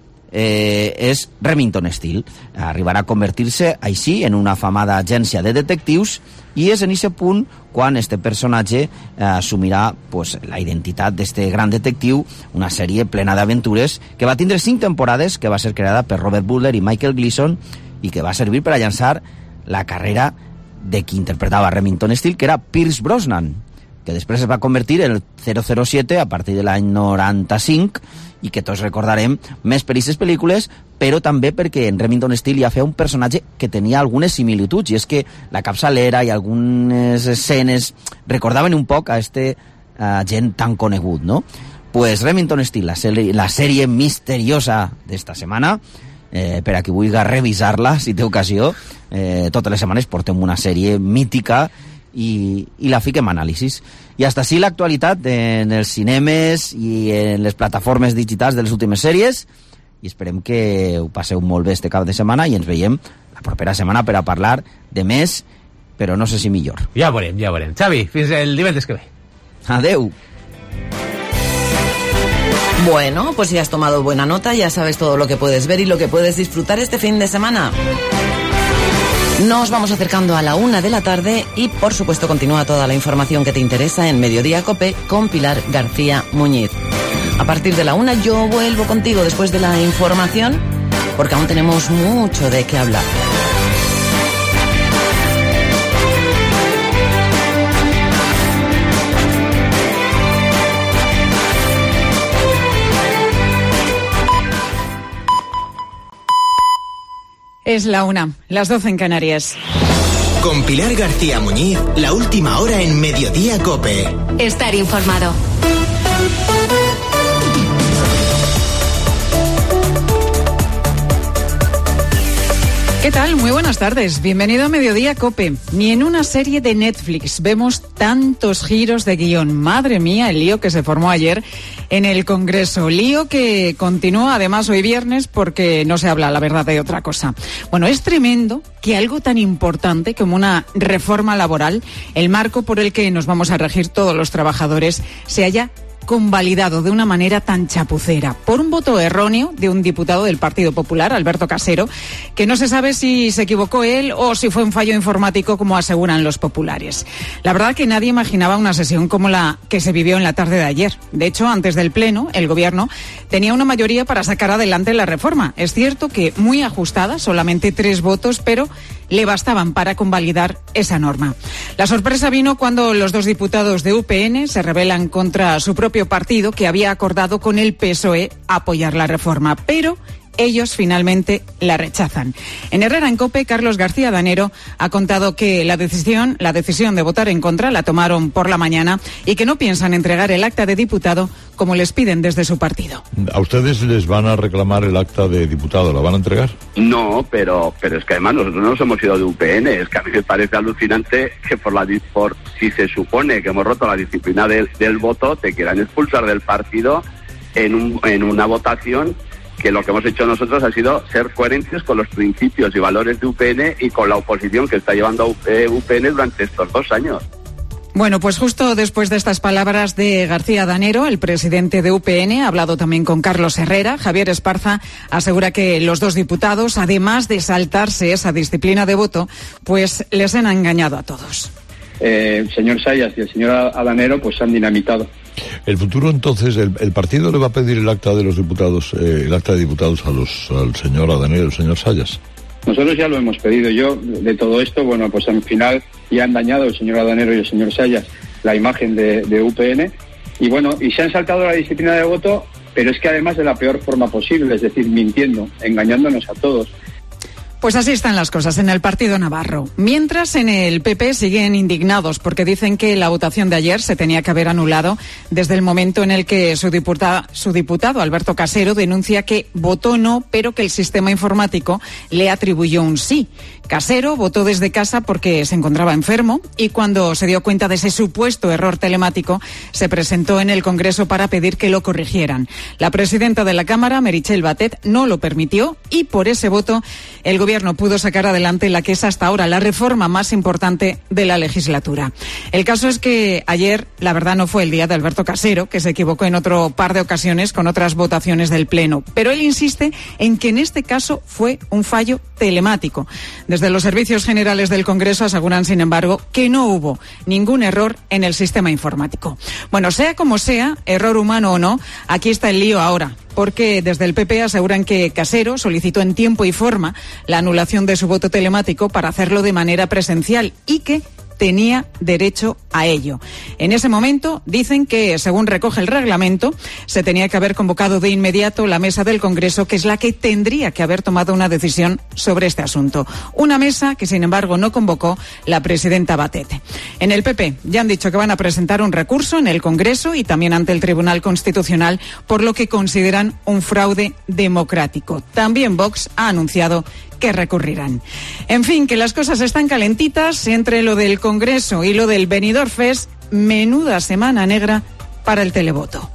és Remington Steele. Arribarà a convertir-se així en una afamada agència de detectius i és en aquest punt quan este personatge assumirà pues, la identitat d'este gran detectiu, una sèrie plena d'aventures que va tindre 5 temporades, que va ser creada per Robert Butler i Michael Gleason i que va servir per a llançar la carrera de qui interpretava Remington Steele, que era Pierce Brosnan, que després es va convertir en el 007 a partir de l'any 95 i que tots recordarem més per aquestes pel·lícules, però també perquè en Remington Steele ja feia un personatge que tenia algunes similituds, i és que la capçalera i algunes escenes recordaven un poc a este gent tan conegut, no? Pues Remington Steele, la sèrie misteriosa d'esta setmana, per a qui vulgui revisar-la, si té ocasió, totes les setmanes portem una sèrie mítica i la fiquem anàlisis. I hasta així l'actualitat en els cinemes i en les plataformes digitals de les últimes sèries, i esperem que ho passeu molt bé este cap de setmana i ens veiem la propera setmana per a parlar de més, però no sé si millor. Ja veurem, ja veurem. Xavi, fins el divendres que ve. Adeu. Bueno, pues si has tomado buena nota, ya sabes todo lo que puedes ver y lo que puedes disfrutar este fin de semana. Nos vamos acercando a la 1 de la tarde y, por supuesto, continúa toda la información que te interesa en Mediodía COPE con Pilar García Muñiz. A partir de la 1 yo vuelvo contigo después de la información, porque aún tenemos mucho de qué hablar. Es la 1, las 12 en Canarias. Con Pilar García Muñiz, la última hora en Mediodía COPE. Estar informado. ¿Qué tal? Muy buenas tardes. Bienvenido a Mediodía COPE. Ni en una serie de Netflix vemos tantos giros de guión. Madre mía, el lío que se formó ayer en el Congreso. Lío que continúa además hoy viernes porque no se habla, la verdad, de otra cosa. Bueno, es tremendo que algo tan importante como una reforma laboral, el marco por el que nos vamos a regir todos los trabajadores, se haya convalidado de una manera tan chapucera por un voto erróneo de un diputado del Partido Popular, Alberto Casero, que no se sabe si se equivocó él o si fue un fallo informático, como aseguran los populares. La verdad que nadie imaginaba una sesión como la que se vivió en la tarde de ayer. De hecho, antes del Pleno, el Gobierno tenía una mayoría para sacar adelante la reforma. Es cierto que muy ajustada, solamente 3 votos, pero le bastaban para convalidar esa norma. La sorpresa vino cuando los 2 diputados de UPN se rebelan contra su propio partido, que había acordado con el PSOE apoyar la reforma, pero ellos finalmente la rechazan. En Herrera en COPE, Carlos García Danero ha contado que la decisión de votar en contra la tomaron por la mañana y que no piensan entregar el acta de diputado como les piden desde su partido. ¿A ustedes les van a reclamar el acta de diputado? ¿La van a entregar? No, pero es que además nosotros no nos hemos ido de UPN. Es que a mí me parece alucinante que por si se supone que hemos roto la disciplina del voto, te quieran expulsar del partido en una votación que lo que hemos hecho nosotros ha sido ser coherentes con los principios y valores de UPN y con la oposición que está llevando UPN durante estos 2 años. Bueno, pues justo después de estas palabras de García Danero, el presidente de UPN ha hablado también con Carlos Herrera. Javier Esparza asegura que los 2 diputados, además de saltarse esa disciplina de voto, pues les han engañado a todos. El señor Sayas y el señor Danero pues han dinamitado. El futuro, entonces, el partido le va a pedir el acta de los diputados, el acta de diputados al señor Adanero y al señor Sayas. Nosotros ya lo hemos pedido. Yo, de todo esto, bueno, pues al final ya han dañado el señor Adanero y el señor Sayas la imagen de UPN y bueno, y se han saltado la disciplina de voto, pero es que además de la peor forma posible, es decir, mintiendo, engañándonos a todos. Pues así están las cosas en el partido navarro. Mientras en el PP siguen indignados porque dicen que la votación de ayer se tenía que haber anulado desde el momento en el que su diputado Alberto Casero denuncia que votó no, pero que el sistema informático le atribuyó un sí. Casero votó desde casa porque se encontraba enfermo y cuando se dio cuenta de ese supuesto error telemático se presentó en el Congreso para pedir que lo corrigieran. La presidenta de la Cámara, Meritxell Batet, no lo permitió y por ese voto el Gobierno pudo sacar adelante la que es hasta ahora la reforma más importante de la legislatura. El caso es que ayer, la verdad, no fue el día de Alberto Casero, que se equivocó en otro par de ocasiones con otras votaciones del Pleno, pero él insiste en que en este caso fue un fallo telemático. Desde los servicios generales del Congreso aseguran, sin embargo, que no hubo ningún error en el sistema informático. Bueno, sea como sea, error humano o no, aquí está el lío ahora, porque desde el PP aseguran que Casero solicitó en tiempo y forma la anulación de su voto telemático para hacerlo de manera presencial y que tenía derecho a ello. En ese momento dicen que, según recoge el reglamento, se tenía que haber convocado de inmediato la mesa del Congreso, que es la que tendría que haber tomado una decisión sobre este asunto. Una mesa que, sin embargo, no convocó la presidenta Batet. En el PP ya han dicho que van a presentar un recurso en el Congreso y también ante el Tribunal Constitucional por lo que consideran un fraude democrático. También Vox ha anunciado que recurrirán. En fin, que las cosas están calentitas entre lo del Congreso y lo del Benidorm Fest. Menuda semana negra para el televoto.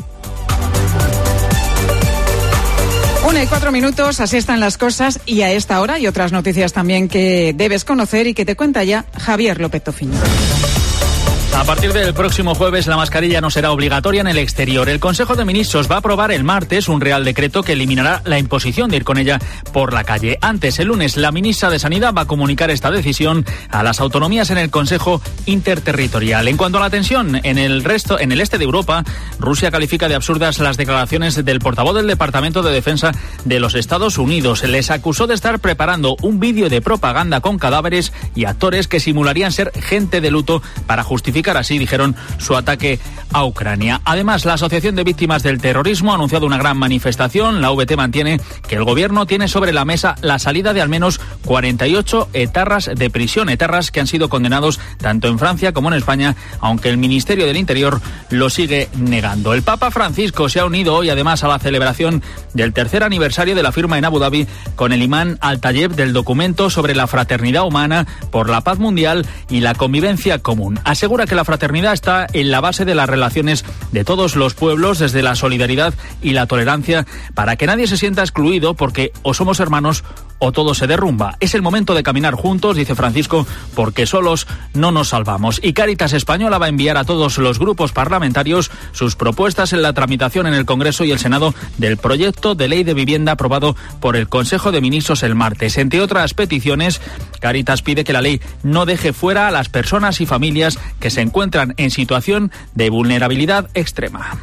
1:04, así están las cosas y a esta hora hay otras noticias también que debes conocer y que te cuenta ya Javier López Tofiño. A partir del próximo jueves, la mascarilla no será obligatoria en el exterior. El Consejo de Ministros va a aprobar el martes un Real Decreto que eliminará la imposición de ir con ella por la calle. Antes, el lunes, la ministra de Sanidad va a comunicar esta decisión a las autonomías en el Consejo Interterritorial. En cuanto a la tensión en el este de Europa, Rusia califica de absurdas las declaraciones del portavoz del Departamento de Defensa de los Estados Unidos. Les acusó de estar preparando un vídeo de propaganda con cadáveres y actores que simularían ser gente de luto para justificar así, dijeron, su ataque a Ucrania. Además, la Asociación de Víctimas del Terrorismo ha anunciado una gran manifestación. La VT mantiene que el gobierno tiene sobre la mesa la salida de al menos 48 etarras de prisión, etarras que han sido condenados tanto en Francia como en España, aunque el Ministerio del Interior lo sigue negando. El Papa Francisco se ha unido hoy además a la celebración del tercer aniversario de la firma en Abu Dhabi con el imán Al-Tayeb del documento sobre la fraternidad humana por la paz mundial y la convivencia común. Asegura que la fraternidad está en la base de las relaciones de todos los pueblos, desde la solidaridad y la tolerancia, para que nadie se sienta excluido, porque o somos hermanos o todo se derrumba. Es el momento de caminar juntos, dice Francisco, porque solos no nos salvamos. Y Cáritas Española va a enviar a todos los grupos parlamentarios sus propuestas en la tramitación en el Congreso y el Senado del proyecto de ley de vivienda aprobado por el Consejo de Ministros el martes. Entre otras peticiones, Cáritas pide que la ley no deje fuera a las personas y familias que se encuentran en situación de vulnerabilidad extrema.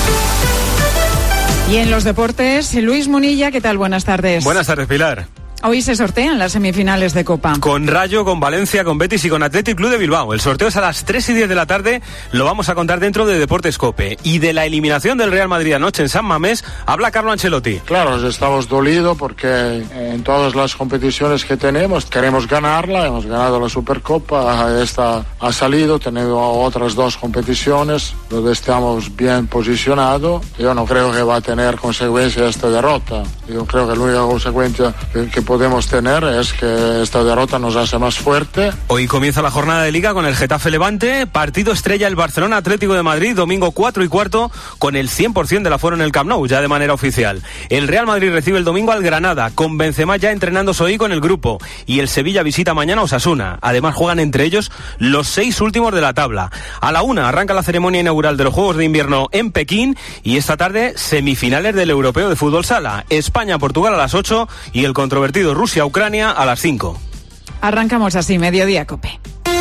Y en los deportes, Luis Munilla, ¿qué tal? Buenas tardes. Buenas tardes, Pilar. Hoy se sortean las semifinales de Copa. Con Rayo, con Valencia, con Betis y con Athletic Club de Bilbao. El sorteo es a las 3:10 de la tarde. Lo vamos a contar dentro de Deportes COPE. Y de la eliminación del Real Madrid anoche en San Mamés, habla Carlo Ancelotti. Claro, estamos dolidos porque en todas las competiciones que tenemos queremos ganarla. Hemos ganado la Supercopa, esta ha salido. Tenemos otras dos competiciones donde estamos bien posicionados. Yo no creo que va a tener consecuencia esta derrota. Yo creo que la única consecuencia que podemos tener es que esta derrota nos hace más fuerte. Hoy comienza la jornada de Liga con el Getafe Levante, partido estrella el Barcelona Atlético de Madrid, domingo 4:15 con el 100% del aforo en el Camp Nou, ya de manera oficial. El Real Madrid recibe el domingo al Granada, con Benzema ya entrenándose hoy con el grupo, y el Sevilla visita mañana a Osasuna. Además juegan entre ellos los 6 últimos de la tabla. A la 1 arranca la ceremonia inaugural de los Juegos de Invierno en Pekín, y esta tarde semifinales del Europeo de Fútbol Sala. España-Portugal a las 8 y el controvertido Rusia-Ucrania a las 5. Arrancamos así, Mediodía COPE.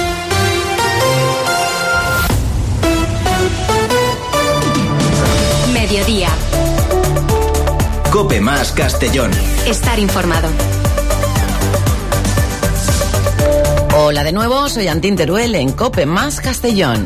Mediodía. COPE más Castellón. Estar informado. Hola de nuevo, soy Antín Teruel en COPE más Castellón.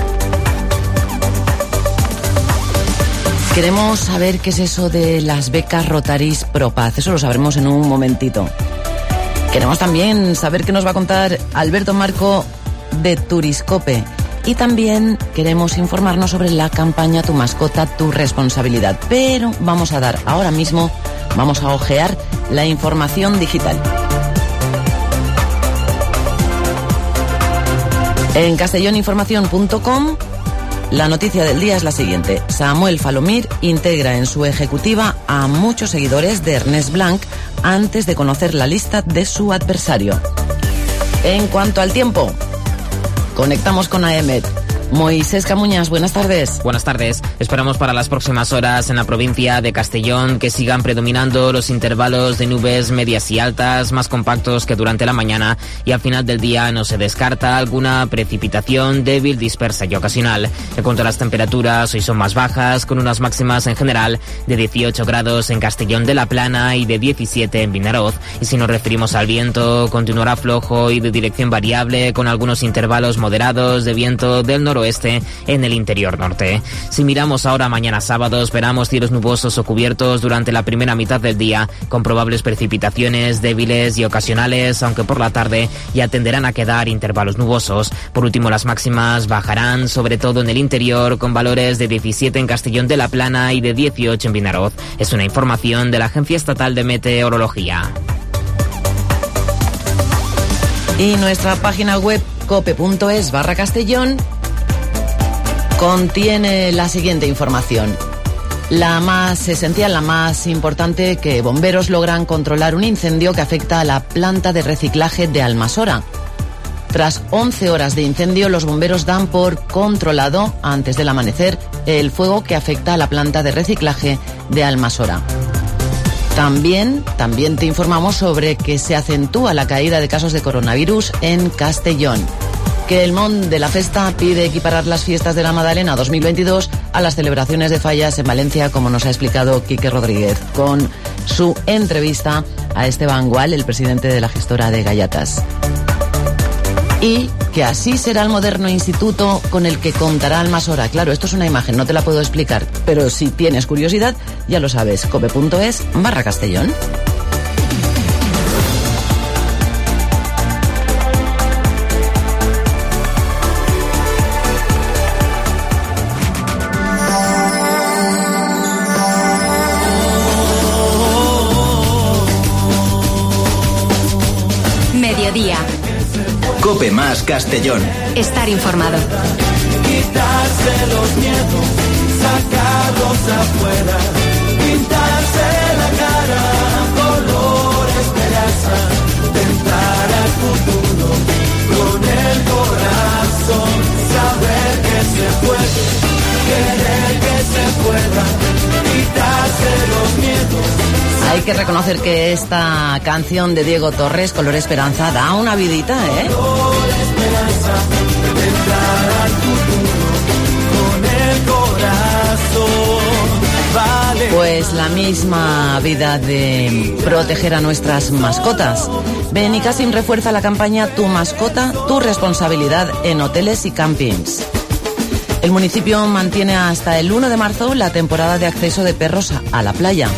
Queremos saber qué es eso de las becas Rotaris Pro Paz. Eso lo sabremos en un momentito. Queremos también saber qué nos va a contar Alberto Marco de Turiscope. Y también queremos informarnos sobre la campaña Tu mascota, tu responsabilidad. Pero vamos a dar ahora mismo, vamos a ojear la información digital. En castelloninformación.com la noticia del día es la siguiente. Samuel Falomir integra en su ejecutiva a muchos seguidores de Ernest Blanc antes de conocer la lista de su adversario. En cuanto al tiempo, conectamos con AEMET. Moisés Camuñas, buenas tardes. Buenas tardes. Esperamos para las próximas horas en la provincia de Castellón que sigan predominando los intervalos de nubes medias y altas, más compactos que durante la mañana, y al final del día no se descarta alguna precipitación débil, dispersa y ocasional. En cuanto a las temperaturas, hoy son más bajas, con unas máximas en general de 18 grados en Castellón de la Plana y de 17 en Vinaroz. Y si nos referimos al viento, continuará flojo y de dirección variable, con algunos intervalos moderados de viento del noroeste en el interior norte. Si miramos ahora mañana sábado, esperamos cielos nubosos o cubiertos durante la primera mitad del día, con probables precipitaciones débiles y ocasionales, aunque por la tarde ya tenderán a quedar intervalos nubosos. Por último, las máximas bajarán, sobre todo en el interior, con valores de 17 en Castellón de la Plana y de 18 en Vinaroz. Es una información de la Agencia Estatal de Meteorología. Y nuestra página web cope.es/Castellón contiene la siguiente información. La más esencial, la más importante, que bomberos logran controlar un incendio que afecta a la planta de reciclaje de Almasora. Tras 11 horas de incendio, los bomberos dan por controlado, antes del amanecer, el fuego que afecta a la planta de reciclaje de Almasora. También te informamos sobre que se acentúa la caída de casos de coronavirus en Castellón. Que el Món de la Festa pide equiparar las fiestas de la Madalena 2022 a las celebraciones de fallas en Valencia, como nos ha explicado Quique Rodríguez, con su entrevista a Esteban Gual, el presidente de la gestora de Gallatas. Y que así será el moderno instituto con el que contará Almasora. Claro, esto es una imagen, no te la puedo explicar, pero si tienes curiosidad, ya lo sabes, cope.es/Castellón. Mediodía. Cope más Castellón. Estar informado. Quitarse los miedos, sacarlos afuera, pintarse la cara, color esperanza, tentar al futuro con el corazón, saber que se puede, querer que se pueda, quitarse los miedos. Hay que reconocer que esta canción de Diego Torres, Color Esperanza, da una vidita, ¿eh? Color esperanza, entrar al futuro con el corazón, vale. Pues la misma vida de proteger a nuestras mascotas. Benicassim refuerza la campaña Tu mascota, tu responsabilidad en hoteles y campings. El municipio mantiene hasta el 1 de marzo la temporada de acceso de perros a la playa.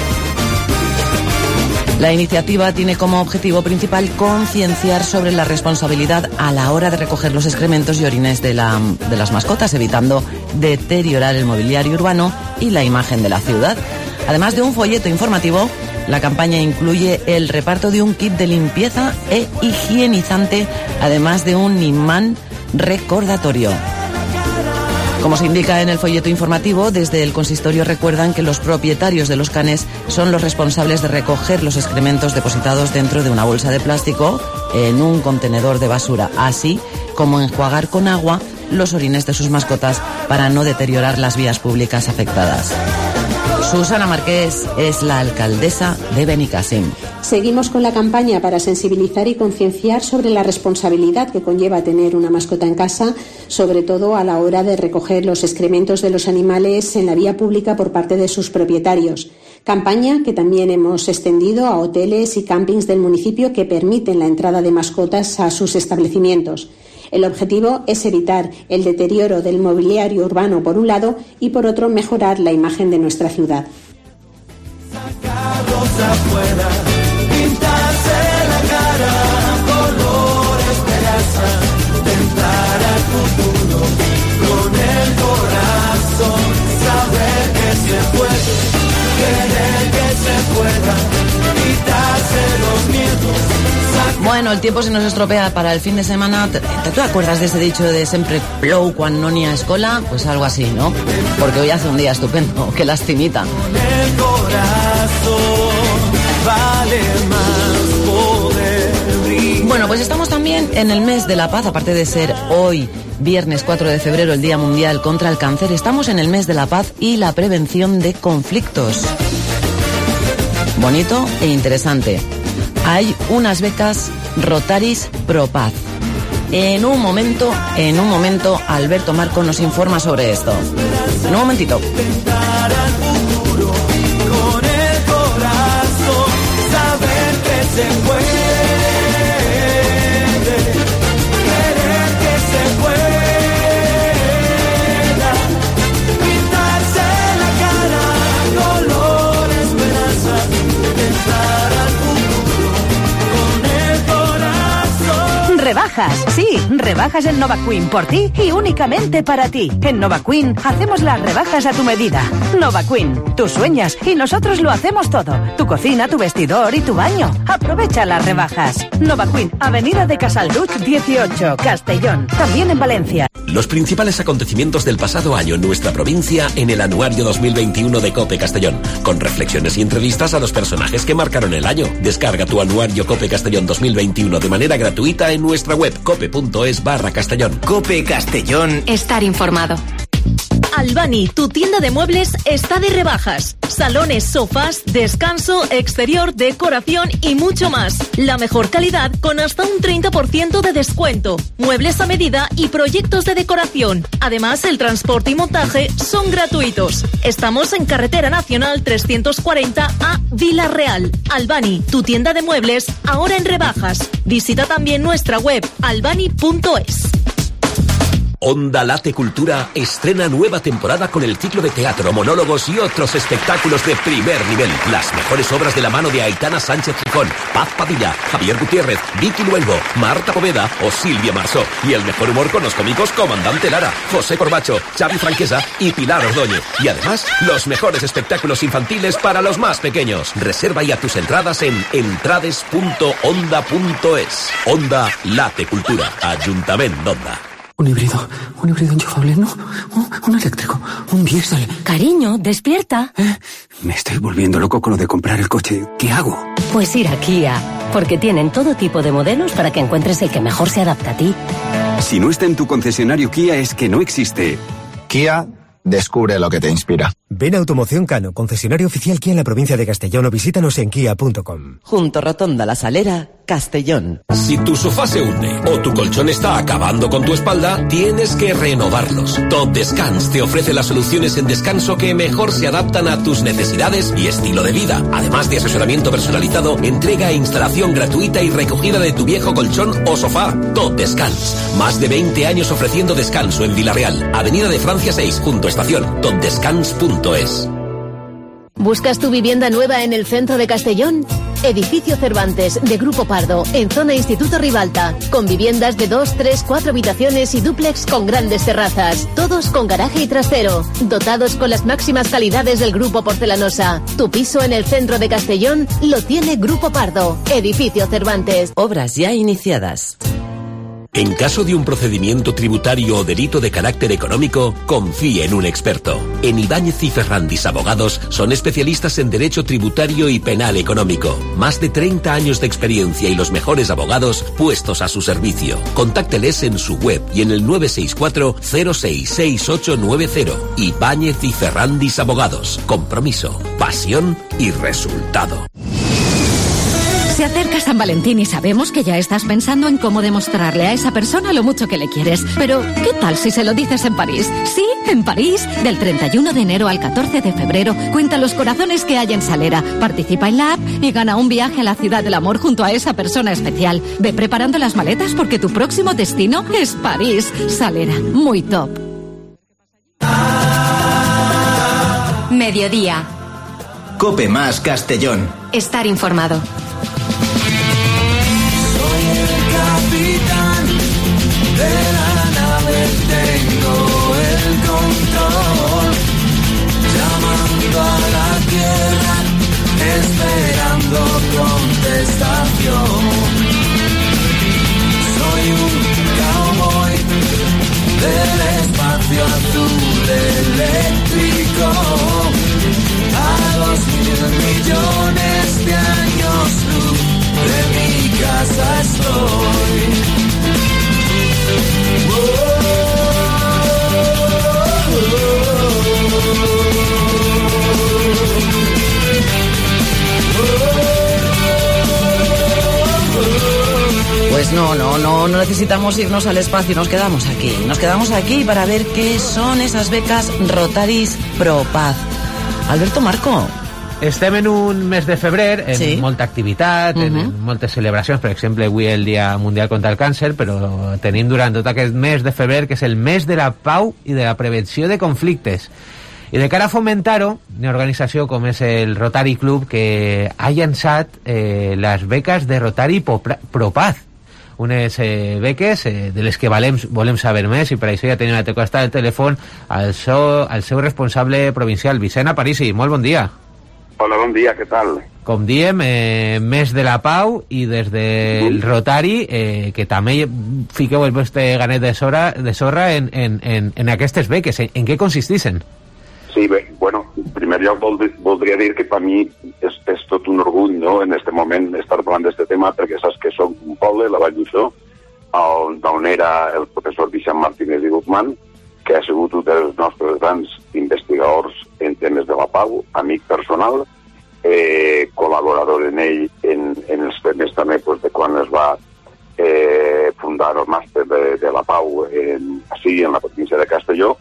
La iniciativa tiene como objetivo principal concienciar sobre la responsabilidad a la hora de recoger los excrementos y orines de las mascotas, evitando deteriorar el mobiliario urbano y la imagen de la ciudad. Además de un folleto informativo, la campaña incluye el reparto de un kit de limpieza e higienizante, además de un imán recordatorio. Como se indica en el folleto informativo, desde el consistorio recuerdan que los propietarios de los canes son los responsables de recoger los excrementos depositados dentro de una bolsa de plástico en un contenedor de basura, así como enjuagar con agua los orines de sus mascotas para no deteriorar las vías públicas afectadas. Susana Marqués es la alcaldesa de Benicassim. Seguimos con la campaña para sensibilizar y concienciar sobre la responsabilidad que conlleva tener una mascota en casa, sobre todo a la hora de recoger los excrementos de los animales en la vía pública por parte de sus propietarios. Campaña que también hemos extendido a hoteles y campings del municipio que permiten la entrada de mascotas a sus establecimientos. El objetivo es evitar el deterioro del mobiliario urbano por un lado y por otro mejorar la imagen de nuestra ciudad. Sacarlos afuera, pintarse la cara, color esperanza, tentar al futuro con el corazón, saber que se puede, querer que se pueda, quitarse los miedos. Bueno, el tiempo se nos estropea para el fin de semana. ¿Tú acuerdas de ese dicho de sempre plou quan no n'hi ha escola? Pues algo así, ¿no? Porque hoy hace un día estupendo. Qué lastimita. El corazón vale más poder. Bueno, pues estamos también en el mes de la paz, aparte de ser hoy, viernes 4 de febrero, el Día Mundial contra el Cáncer. Estamos en el mes de la paz y la prevención de conflictos. Bonito e interesante. Hay unas becas Rotaris Pro Paz. En un momento, Alberto Marco nos informa sobre esto. En un momentito. Con el corazón, saber que se puede, querer que se pueda, pintarse la cara, color esperanza, pensar al futuro con el corazón. Rebajas, sí, rebajas en Nova Queen por ti y únicamente para ti. En Nova Queen hacemos las rebajas a tu medida. Nova Queen, tú sueñas y nosotros lo hacemos todo. Tu cocina, tu vestidor y tu baño. Aprovecha las rebajas. Nova Queen, Avenida de Casalduch 18, Castellón. También en Valencia. los principales acontecimientos del pasado año en nuestra provincia en el anuario 2021 de COPE Castellón, con reflexiones y entrevistas a los personajes que marcaron el año. Descarga tu anuario COPE Castellón 2021 de manera gratuita en nuestra web cope.es/Castellón. COPE Castellón. Estar informado. Albani, tu tienda de muebles, está de rebajas. Salones, sofás, descanso, exterior, decoración y mucho más. La mejor calidad con hasta un 30% de descuento. Muebles a medida y proyectos de decoración. Además, el transporte y montaje son gratuitos. Estamos en Carretera Nacional 340 a Vila Real. Albani, tu tienda de muebles, ahora en rebajas. Visita también nuestra web albani.es. Onda Late Cultura estrena nueva temporada con el ciclo de teatro, monólogos y otros espectáculos de primer nivel. Las mejores obras de la mano de Aitana Sánchez Gijón, Paz Padilla, Javier Gutiérrez, Vicky Luengo, Marta Poveda o Silvia Marsó. Y el mejor humor con los cómicos Comandante Lara, José Corbacho, Xavi Franquesa y Pilar Ordóñez. Y además, los mejores espectáculos infantiles para los más pequeños. Reserva ya tus entradas en entrades.onda.es. Onda Late Cultura, Ayuntamiento d'Onda. Un híbrido enchufable, ¿no? Un eléctrico, un diésel. Cariño, despierta. Me estoy volviendo loco con lo de comprar el coche. ¿Qué hago? Pues ir a Kia, porque tienen todo tipo de modelos para que encuentres el que mejor se adapta a ti. Si no está en tu concesionario Kia es que no existe. Kia, descubre lo que te inspira. Ven a Automoción Cano, concesionario oficial Kia en la provincia de Castellón, o visítanos en kia.com. Junto Rotonda La Salera, Castellón. Si tu sofá se hunde o tu colchón está acabando con tu espalda, tienes que renovarlos. Top Descans te ofrece las soluciones en descanso que mejor se adaptan a tus necesidades y estilo de vida. Además de asesoramiento personalizado, entrega e instalación gratuita y recogida de tu viejo colchón o sofá. Top Descans. Más de 20 años ofreciendo descanso en Villarreal, Avenida de Francia 6, junto a estación. topdescans.es. ¿Buscas tu vivienda nueva en el centro de Castellón? Edificio Cervantes, de Grupo Pardo, en zona Instituto Ribalta, con viviendas de 2, 3, 4 habitaciones y dúplex con grandes terrazas, todos con garaje y trastero, dotados con las máximas calidades del Grupo Porcelanosa. Tu piso en el centro de Castellón lo tiene Grupo Pardo. Edificio Cervantes. Obras ya iniciadas. En caso de un procedimiento tributario o delito de carácter económico, confíe en un experto. En Ibáñez y Ferrandis Abogados son especialistas en derecho tributario y penal económico. Más de 30 años de experiencia y los mejores abogados puestos a su servicio. Contácteles en su web y en el 964 066890. Ibáñez y Ferrandis Abogados. Compromiso, pasión y resultado. Se acerca San Valentín y sabemos que ya estás pensando en cómo demostrarle a esa persona lo mucho que le quieres. Pero, ¿qué tal si se lo dices en París? Sí, en París, del 31 de enero al 14 de febrero. Cuenta los corazones que hay en Salera. Participa en la app y gana un viaje a la ciudad del amor junto a esa persona especial. Ve preparando las maletas porque tu próximo destino es París. Salera, muy top. Mediodía. COPE más Castellón. Estar informado. De la nave tengo el control, llamando a la tierra, esperando contestación. Soy un cowboy del espacio azul eléctrico, a 2.000 millones de años luz de mi casa estoy. Pues no necesitamos irnos al espacio, nos quedamos aquí para ver qué son esas becas Rotaris Pro Paz. Alberto Marco. Estem en un mes de febrer, en molta activitat, en moltes celebracions, per exemple, avui el Dia Mundial contra el Càncer, però tenim durant tot aquest mes de febrer, que és el mes de la pau i de la prevenció de conflictes. I de cara a fomentar-ho, una organització com és el Rotary Club, que ha llançat les beques de Rotary Pro Paz, unes beques de les que volem saber més, i per això ja tenim a la costat del telèfon al seu responsable provincial, Vicent Aparici. Molt bon dia. Hola, bon dia, què tal? com diem, més de la pau, i des del Rotari, que també fiqueu el vostre ganet de sorra en aquestes beques. En què consistixen? Sí, bé, bueno, en primer lloc voldria dir que per mi és tot un orgull, no?, en aquest moment estar parlant d'aquest tema, perquè saps que soc un poble, la Vall d'Uixó, on era el professor Vicent Martínez i Guzmán, que ha sigut un dels nostres grans investigadors en temes de la pau, amic personal, col·laborador en ell en els temes també de quan es va fundar el màster de la pau així en la província de Castelló,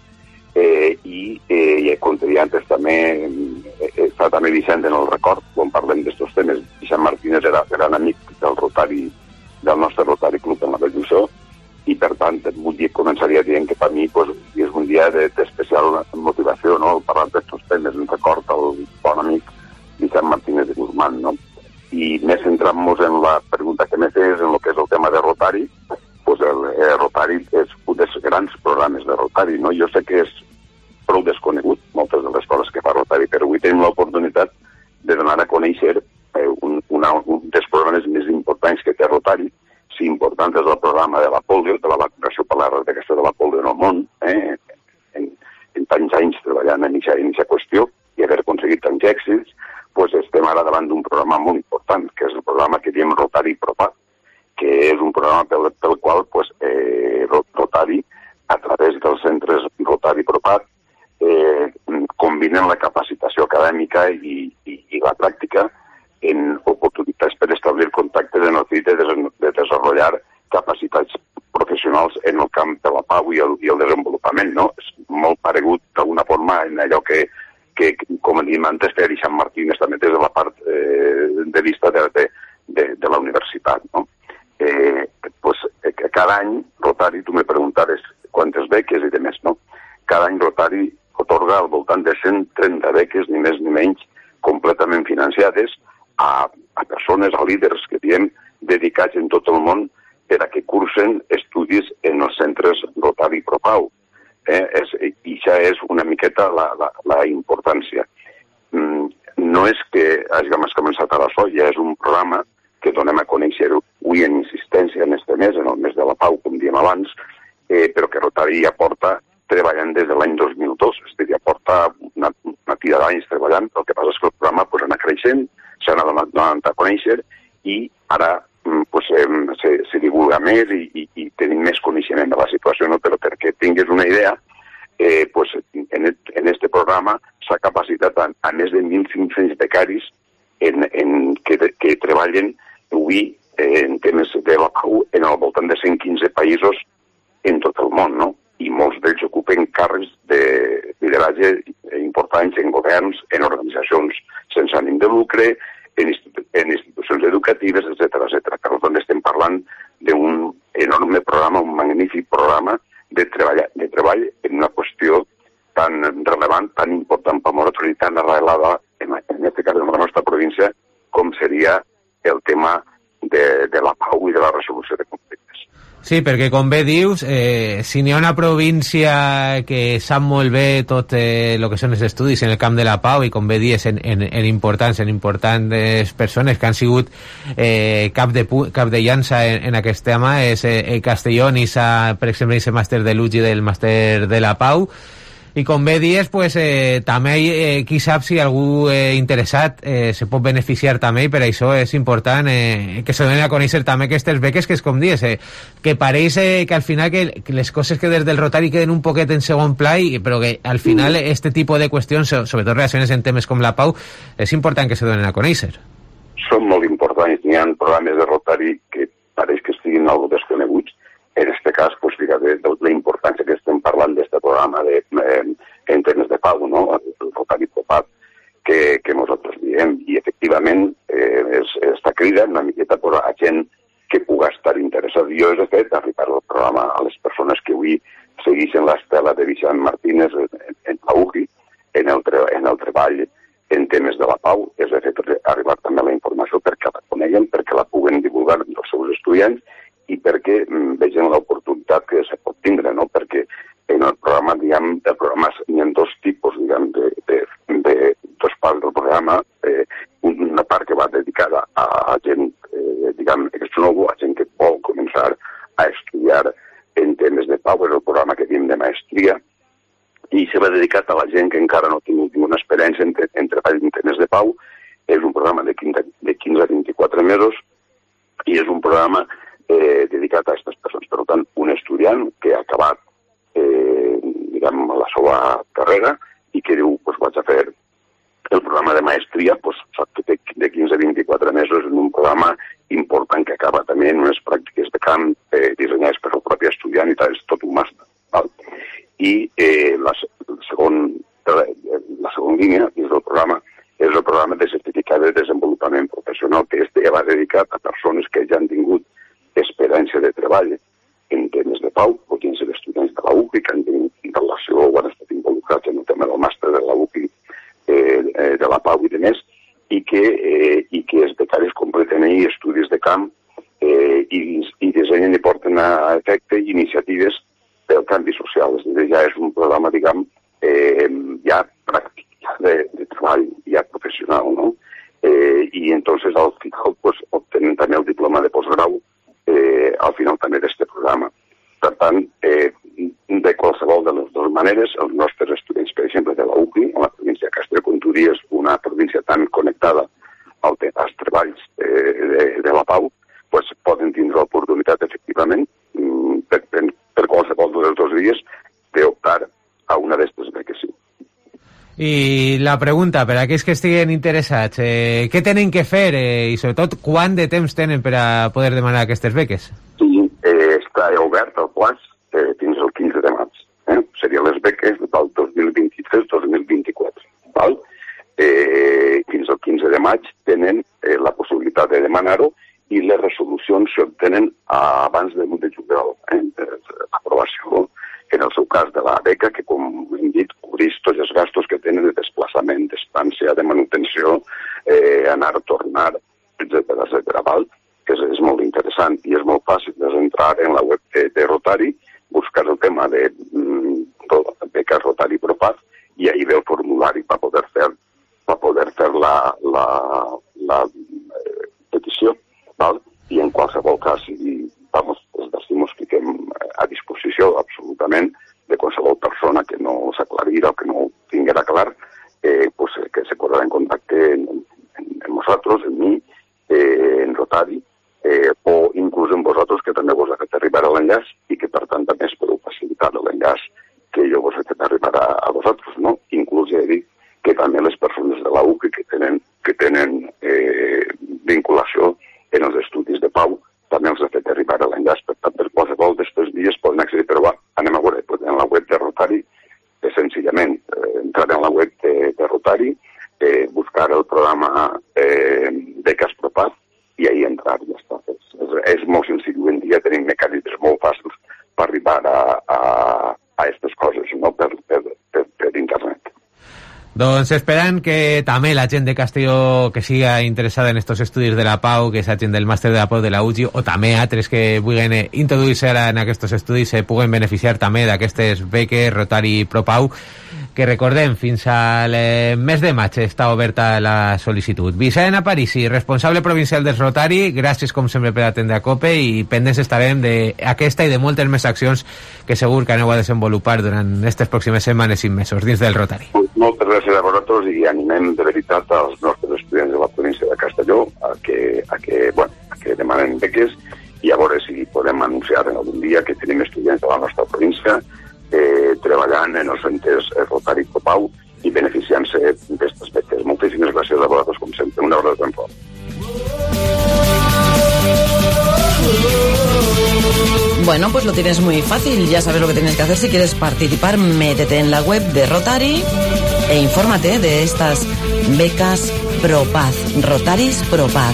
i com te deia antes també està també Vicent en el record quan parlem d'aquests temes. Vicent Martínez era gran amic del nostre Rotari Club en la Vall d'Uixó, i per tant començaria dient que per mi és un dia d'especial motivació, no?, parlar d'aquests temes en record al bon amic Vicent Martínez de Guzmán, no? I més centrant-nos en la pregunta que me fes en el que és el tema de Rotari, doncs el Rotari és un dels grans programes de Rotari, no? Jo sé que és prou desconegut moltes de les coses que fa Rotari, però avui tenim l'oportunitat de donar a conèixer un dels programes més importants que té Rotari. Si important és el programa de la polio, de la vacunació per l'erradicació de la polio en el món, en tants anys treballant en aquesta qüestió i haver aconseguit tants èxits, doncs estem ara davant d'un programa molt important, que és el programa que diem Rotari Propat, que és un programa pel qual Rotari, a través dels centres Rotari Propat, combinen la capacitació acadèmica i la pràctica en oportunitats per establir contactes en el fit de desenvolupar capacitats professionals en el camp de la pau i el desenvolupament, no? És molt paregut d'alguna forma en allò que com diem antes, feia Vicent Martínez també des de la part de vista de la universitat, no? Cada any Rotari, tu me preguntaves quantes beques i de més, no? Cada any Rotari otorga al voltant de 130 beques, ni més ni menys, completament financiades a persones, a líders que diem dedicats en tot el món per a que cursen estudis en els centres Rotari Propau. I això és una miqueta la importància. No és que hàgim començat a la soia, és un programa que donem a conèixer avui en insistència en este mes, en el mes de la pau, com diem abans, però que Rotari ja porta treballant des de l'any 2002, és a dir, ja porta una tira d'anys treballant. El que passa és que el programa ha anat creixent, s'ha anat donant a conèixer i ara se divulga més i tenim més coneixement de la situació, no? Però perquè tinguis una idea, en este programa s'ha capacitat a més de 1.500 becaris que treballen avui en temes de la pau en al voltant de 115 països en tot el món, no? I molts d'ells ocupen càrrecs de lideratge importants en governs, en organitzacions sense ànim de lucre, en institucions educatives, etc. Per tant, estem parlant d'un enorme programa, un magnífic programa de treball en una qüestió tan relevant, tan important per nosaltres i tan arrelada, en aquest cas en la nostra província, com seria el tema de la pau i de la resolució de conflictes. Sí, perquè com bé dius, si n'hi ha una província que sap molt bé tot el que són els estudis en el camp de la pau i com bé dius en importants persones que han sigut cap de llança en aquest tema, és Castelló, per exemple, aquest màster de Luigi del màster de la pau. I com bé dius, també qui sap si algú interessat se pot beneficiar també, i per això és important que se donen a conèixer també aquestes beques, que és com dius, que pareix que al final que les coses que des del Rotari queden un poquet en segon pla, però que al final este tipus de qüestions, sobretot relacionades en temes com la pau, és important que se donen a conèixer. Són molt importants, n'hi ha programes de Rotari que pareix que estiguin algo desconeguts. En aquest cas, fíjate, la importància que estem parlant d'aquest programa en temes de pau, no? El Rotari Propat, que nosaltres diem, i efectivament està cridant una miqueta a gent que pugui estar interessat. Jo, de fet, arribar al programa a les persones que avui segueixen l'estela de Vicent Martínez en la UGI, en el treball en temes de la pau, és de fet arribar també a la informació perquè la coneguen, perquè la puguen divulgar entre els seus estudiants i perquè vegin l'oportunitat que se pot tindre, no? Perquè en el programa, diguem, del programa hi ha dos tipus, diguem, de dos parts del programa. Una part que nou, a gent que vol començar a estudiar en temes de pau, és el programa que diem de maestria, i se va dedicat a la gent que encara no ha tingut ninguna experiència en treball en temes de pau. És un programa de 15 a 24 mesos i és un programa dedicat a aquestes persones. Per tant, un estudiant que ha acabat la seva carrera i que diu, doncs vaig a fer el programa de maestria, de 15 a 24 mesos, en un programa important que acaba també en unes pràctiques de camp dissenyades per el propi estudiant i tal, és tot un màster. I la segona línia dins del programa és el programa de certificat de desenvolupament professional, que va dedicat a persones que ja han tingut experiència de treball en temes de pau, podien ser estudiants de la UPI, que han tingut relació o han estat involucrats en el tema del màster de la UPI, de la pau i de més, i que els becaris completen ahir estudis de camp i dissenyen i porten a efecte iniciatives pel canvi social. És a dir, ja és un programa, diguem, ja pràctic, de treball, ja professional, no? I entonces al final obtenen també el diploma de postgrau al final també d'aquest programa. Per tant, de qualsevol de les dues maneres, els nostres estudiants, per exemple, de la UPI, a la província de Castre Conturi, és una província tan connectada als treballs de la pau, poden tindre l'oportunitat, efectivament, per qualsevol dels 2 dies, d'optar a una d'aquestes beques, sí. I la pregunta, per a aquells que estiguen interessats, què tenen que fer i sobretot quant de temps tenen per a poder demanar aquestes beques? Sí, està obert el plaç fins al 15 de maig. Serien les beques del 2023-2024. Fins al 15 de maig tenen la possibilitat de demanar-ho i les resolucions s'obtenen abans de l'1 de juliol. L'aprovació, en el seu cas de la beca, que com hem dit, cobreix tots els gastos que tenen de desplaçament, d'estància, de manutenció, anar, tornar, etc. Que és molt interessant i és molt fàcil entrar en la web de Rotary, buscar el tema de beques Rotary Propaz i ahir ve el formulari per poder fer la petició, i en qualsevol cas, els decimos que fiquem a disposició absolutament de qualsevol persona que no s'aclarirà o que no tinguera clar, que se posarà en contacte amb nosaltres, amb mi, en Rotary, o inclús amb vosaltres, que també vos ha fet arribar a l'enllaç i que per tant també es podeu facilitar l'enllaç que jo vos he fet arribar a vosaltres, no? Inclús he dit que també les persones de la UPI que tenen vinculació en els estudis de pau també els ha fet arribar a l'enllaç. Per tant, per qualsevol d'aquests dies poden accedir, però anem a veure, en la web de Rotary, senzillament entrar en la web de Rotary, buscar el programa Beques Propaz i ahir entrar, ja està. És molt senzill, avui en dia tenim mecanismes molt fàcils per arribar a aquestes coses, no? Per internet. Doncs esperant que també la gent de Castelló que siga interessada en estos estudis de la Pau, que s'hagin del màster de la Pau de la UGI, o també altres que vulguin introduir-se ara en aquests estudis, se puguen beneficiar també d'aquestes beques Rotary Pro Pau, que recordem, fins al mes de maig està oberta la sol·licitud. Vicent Aparici, responsable provincial del Rotary, gràcies com sempre per atendre a COPE i pendents estarem d'aquesta i de moltes més accions que segur que aneu a desenvolupar durant aquestes pròximes setmanes i mesos dins del Rotary. Moltes gràcies a vosaltres i animem de veritat als nostres estudiants de la província de Castelló a que demanen beques i a veure si podem anunciar en algun dia que tenim estudiants de la nostra província treballant en els centres Rotary Pro Pau i beneficiant-se d'aquestes beques. Moltíssimes gràcies a vosaltres, com sempre. Una abraçada ben fort. Bueno, pues lo tienes muy fácil. Ya sabes lo que tienes que hacer si quieres participar. Métete en la web de Rotary e infórmate de estas becas Propaz, Rotaris Propaz.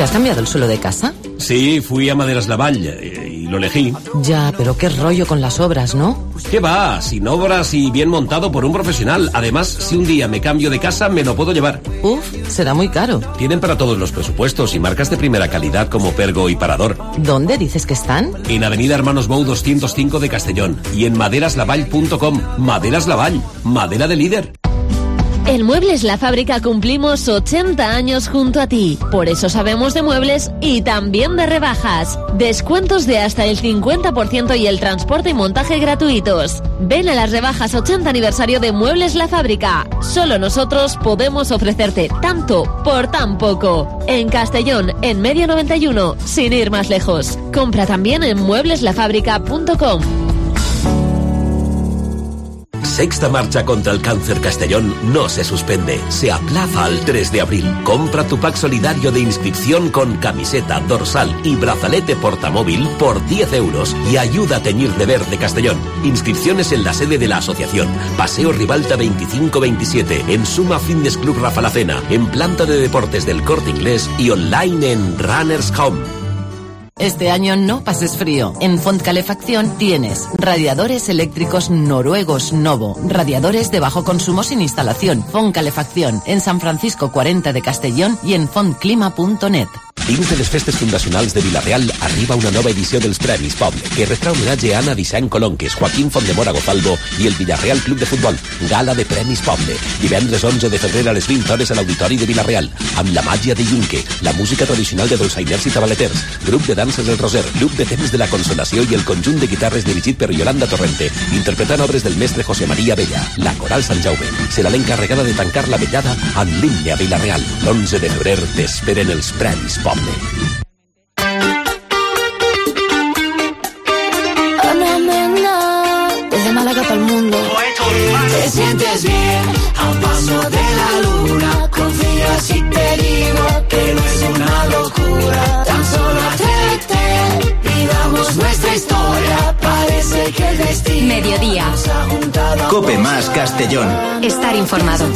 has cambiado el suelo de casa? Sí, fui a Maderas Lavall y lo elegí. Ya, pero qué rollo con las obras, ¿no? ¿Qué va? Sin obras y bien montado por un profesional. Además, si un día me cambio de casa, me lo puedo llevar. Uf, será muy caro. Tienen para todos los presupuestos y marcas de primera calidad como Pergo y Parador. ¿Dónde dices que están? En Avenida Hermanos Bou 205 de Castellón y en maderaslavall.com. Maderas Lavall, madera de líder. En Muebles La Fábrica cumplimos 80 años junto a ti. Por eso sabemos de muebles y también de rebajas. Descuentos de hasta el 50% y el transporte y montaje gratuitos. Ven a las rebajas 80 aniversario de Muebles La Fábrica. Solo nosotros podemos ofrecerte tanto por tan poco. En Castellón, en Medio 91, sin ir más lejos. Compra también en muebleslafábrica.com. Sexta marcha contra el cáncer Castellón no se suspende, se aplaza al 3 de abril. Compra tu pack solidario de inscripción con camiseta, dorsal y brazalete portamóvil por 10 euros y ayuda a teñir de verde Castellón. Inscripciones en la sede de la asociación, Paseo Ribalta 2527, en Suma Fitness Club Rafalacena, en Planta de Deportes del Corte Inglés y online en Runners Home. Este año no pases frío. En Font Calefacción tienes radiadores eléctricos noruegos Novo, radiadores de bajo consumo sin instalación. Font Calefacción, en San Francisco 40 de Castellón i en fontclima.net. Dins de les festes fundacionals de Vila-real arriba una nova edició dels Premis Poble, que retrà homenatge a Anna Disseny Colonques, Joaquín Fondemora Gozalvo i el Villarreal Club de Futbol. Gala de Premis Poble. Divendres 11 de febrer a les 20 hores a l'Auditori de Vila-real, amb la màgia de Yunque, la música tradicional de dolçainers i tabaleters, grup de danses del Roser, grup de temps de la Consolació i el conjunt de guitarres dirigit per Yolanda Torrente, interpretant obres del mestre José María Bella. La Coral Sant Jaume serà l'encarregada de tancar la vetllada amb l'himne a Vila-real. L'11 de febrer t'esperen els Premis Poble. Desde Málaga para el mundo. Te sientes bien a un paso de la luna. Confía si te digo que no es una locura. Tan solo atrévete, vivamos nuestra historia. Parece que el destino Mediodía. nos ha juntado. Cope más Castellón. Estar informado.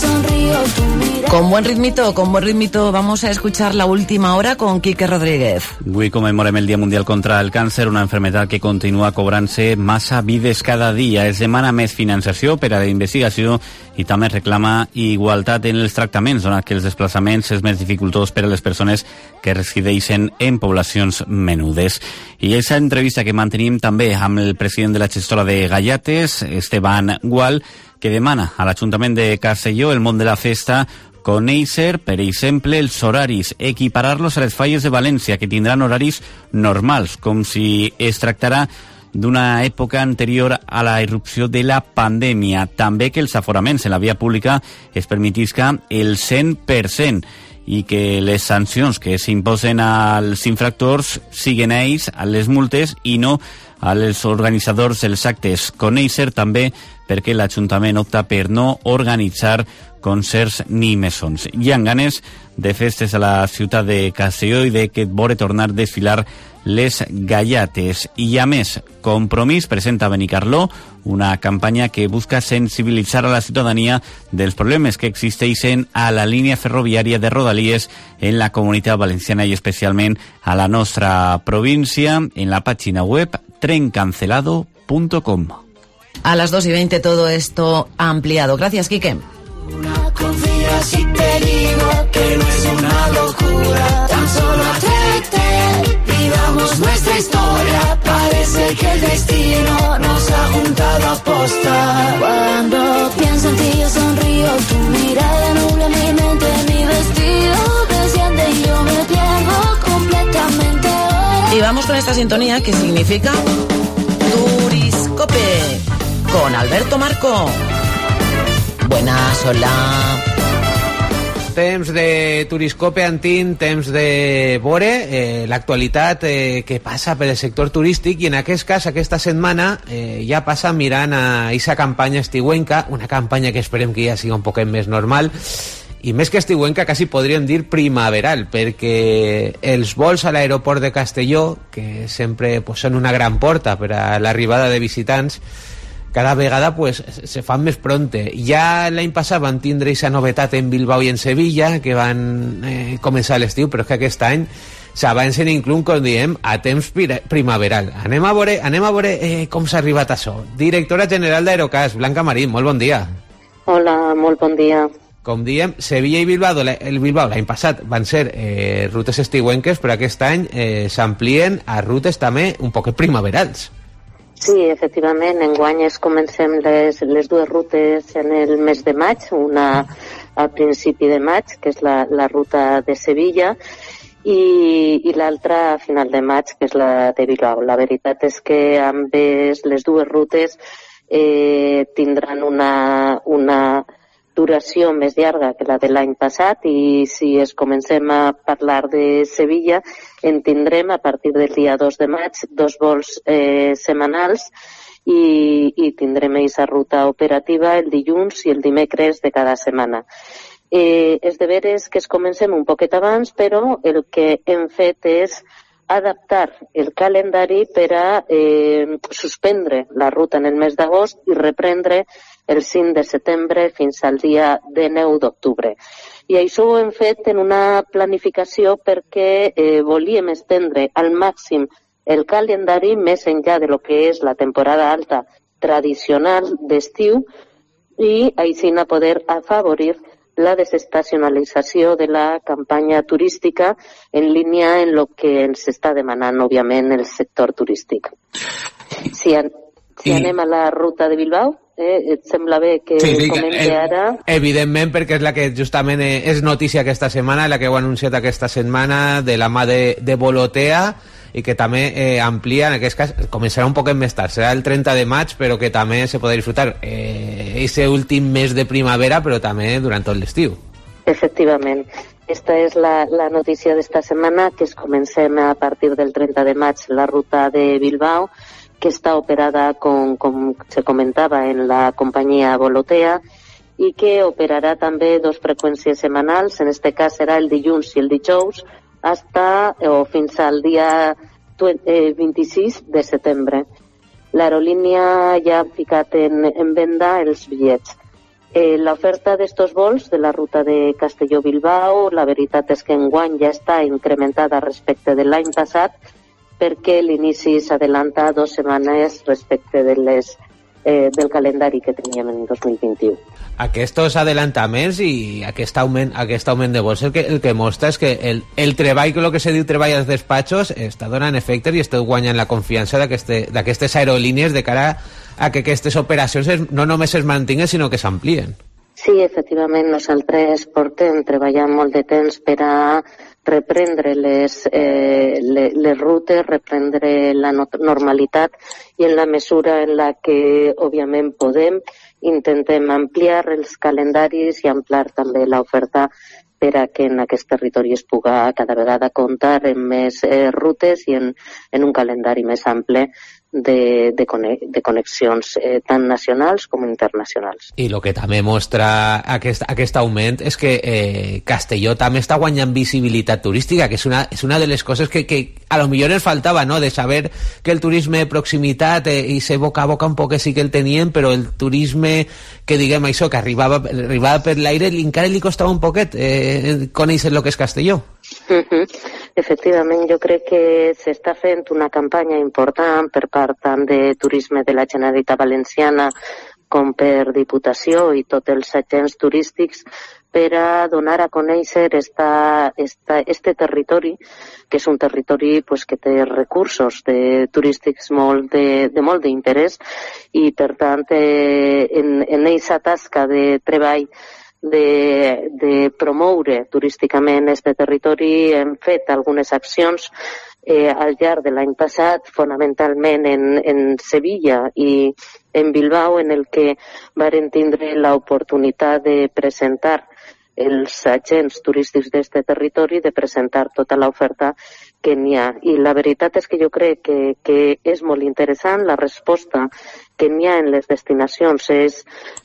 Con buen ritmito, vamos a escuchar la última hora con Quique Rodríguez. Avui commemorem el Dia Mundial contra el Càncer, una enfermedad que continua cobrant-se massa vides cada dia. Es demana més financiació per a la investigació i també reclama igualtat en els tractaments, donat que els desplaçaments és més dificultós per a les persones que resideixen en poblacions menudes. I aquesta entrevista que mantenim també amb el president de la gestora de Gallates, Esteban Gual, que demana a l'Ajuntament de Castelló, el món de la festa, conèixer, per exemple, els horaris, equiparar-los a les falles de València, que tindran horaris normals, com si es tractarà d'una època anterior a la irrupció de la pandèmia. També que els aforaments en la via pública es permetisca el 100% i que les sancions que s'imposen als infractors siguen ells, a les multes, i no als organitzadors dels actes. Conèixer també perquè l'Ajuntament opta per no organitzar concerts ni mesons. Hi ha ganes de festes a la ciutat de Castelló i de que veure tornar a desfilar les Gallates. I a més, Compromís presenta a Benicarló una campanya que busca sensibilitzar a la ciutadania dels problemes que existeixen a la línia ferroviària de Rodalies en la Comunitat Valenciana i especialment a la nostra província en la pàgina web trencancelado.com. A las 2:20 todo esto ampliado. Gracias, Quique. Confía si te digo que no es una locura. Tan solo atrévete, vivamos nuestra historia. Parece que el destino nos ha juntado a posta. Cuando pienso en ti yo sonrío, tu mirada nubla mi mente, mi vestido desciende y yo me pierdo completamente. Y vamos con esta sintonía que significa Turiscope con Alberto Marco. Buenas, hola. Temps de Turiscope, Antín, temps de veure l'actualitat que passa per el sector turístic, i en aquest cas, aquesta setmana, ja passa mirant a aquesta campanya estiuenca, una campanya que esperem que ja siga un poquet més normal, i més que estiuenca, quasi podríem dir primaveral, perquè els vols a l'aeroport de Castelló, que sempre són una gran porta per a l'arribada de visitants, cada vegada pues, se fan més pronte. Ja l'any passat van tindre aquesta novetat en Bilbao i en Sevilla, que van començar l'estiu, però és que aquest any s'avancen inclús, com diem, a temps primaveral. Anem a veure com s'ha arribat a això. Directora general d'Aerocas, Blanca Marín, molt bon dia. Hola, molt bon dia. Com diem, Sevilla i Bilbao, l'any passat van ser rutes estiuenques, però aquest any s'amplien a rutes també un poc primaverals. Sí, efectivament, enguany comencem les dues rutes en el mes de maig, una al principi de maig, que és la ruta de Sevilla, i l'altra a final de maig, que és la de Bilbao. La veritat és que les dues rutes tindran una duració més llarga que la de l'any passat, i si comencem a parlar de Sevilla, en tindrem a partir del dia 2 de maig 2 vols setmanals i tindrem aquesta ruta operativa el dilluns i el dimecres de cada setmana. És de veres que comencem un poquet abans, però el que hem fet és adaptar el calendari per a suspendre la ruta en el mes d'agost i reprendre el 5 de setembre fins al dia 19 d'octubre. I això ho hem fet en una planificació perquè volíem estendre al màxim el calendari més enllà de lo que és la temporada alta tradicional d'estiu i així poder afavorir la desestacionalització de la campanya turística en línia en lo que ens està demanant, òbviament, el sector turístic. Si anem a la ruta de Bilbao, et sembla bé que comente ara? Evidentment, perquè és la que justament és notícia aquesta setmana, la que heu anunciat aquesta setmana de la mà de Volotea, i que també amplia, en aquest cas començarà un poc més tard, serà el 30 de maig, però que també se podrà disfrutar aquest últim mes de primavera, però també durant tot l'estiu. Efectivament. Esta és la notícia d'esta setmana, que comencem a partir del 30 de maig la ruta de Bilbao, que està operada, com se comentava, en la companyia Volotea, i que operarà també 2 freqüències setmanals, en este cas serà el dilluns i el dijous, fins al dia 26 de setembre. L'aerolínia ja ha ficat en venda els bitllets. L'oferta d'estos vols de la ruta de Castelló-Bilbao, la veritat és que enguany ja està incrementada respecte de l'any passat, perquè l'inici s'adelanta 2 setmanes respecte del calendari que teníem en 2021. Aquests adelantaments i aquest augment de vols el que mostra és que el treball, que el que se diu treball als despatxos, està donant efectes i esteu guanyant la confiança d'aquestes aerolínies de cara a que aquestes operacions no només es mantinguen, sinó que s'amplien. Sí, efectivament, nosaltres portem treballant molt de temps per a reprendre les rutes, reprendre la normalitat, i en la mesura en la que, òbviament, podem, intentem ampliar els calendaris i ampliar també l'oferta per a que en aquest territori es puga cada vegada comptar en més rutes i en un calendari més ample de connexions tant nacionals com internacionals. I el que també mostra aquest augment és que Castelló també està guanyant visibilitat turística, que és una de les coses que a lo millor ens faltava, no?, de saber que el turisme de proximitat i se boca a boca un poc sí que el tenien, però el turisme que diguem això, que arribava per l'aire, encara li costava un poquet conèixer el que és Castelló. Efectivament, jo crec que s'està fent una campanya important per part tant de turisme de la Generalitat Valenciana com per Diputació i tots els agents turístics per a donar a conèixer este territori, que és un territori que té recursos turístics de molt d'interès, i per tant en aquesta tasca de treball de promoure turísticament este territori hem fet algunes accions al llarg de l'any passat, fonamentalment en Sevilla i en Bilbao, en el que varen tindre l'oportunitat de presentar els agents turístics d'aquest territori, de presentar tota l'oferta que n'hi ha. I la veritat és que jo crec que és molt interessant. La resposta que n'hi ha en les destinacions és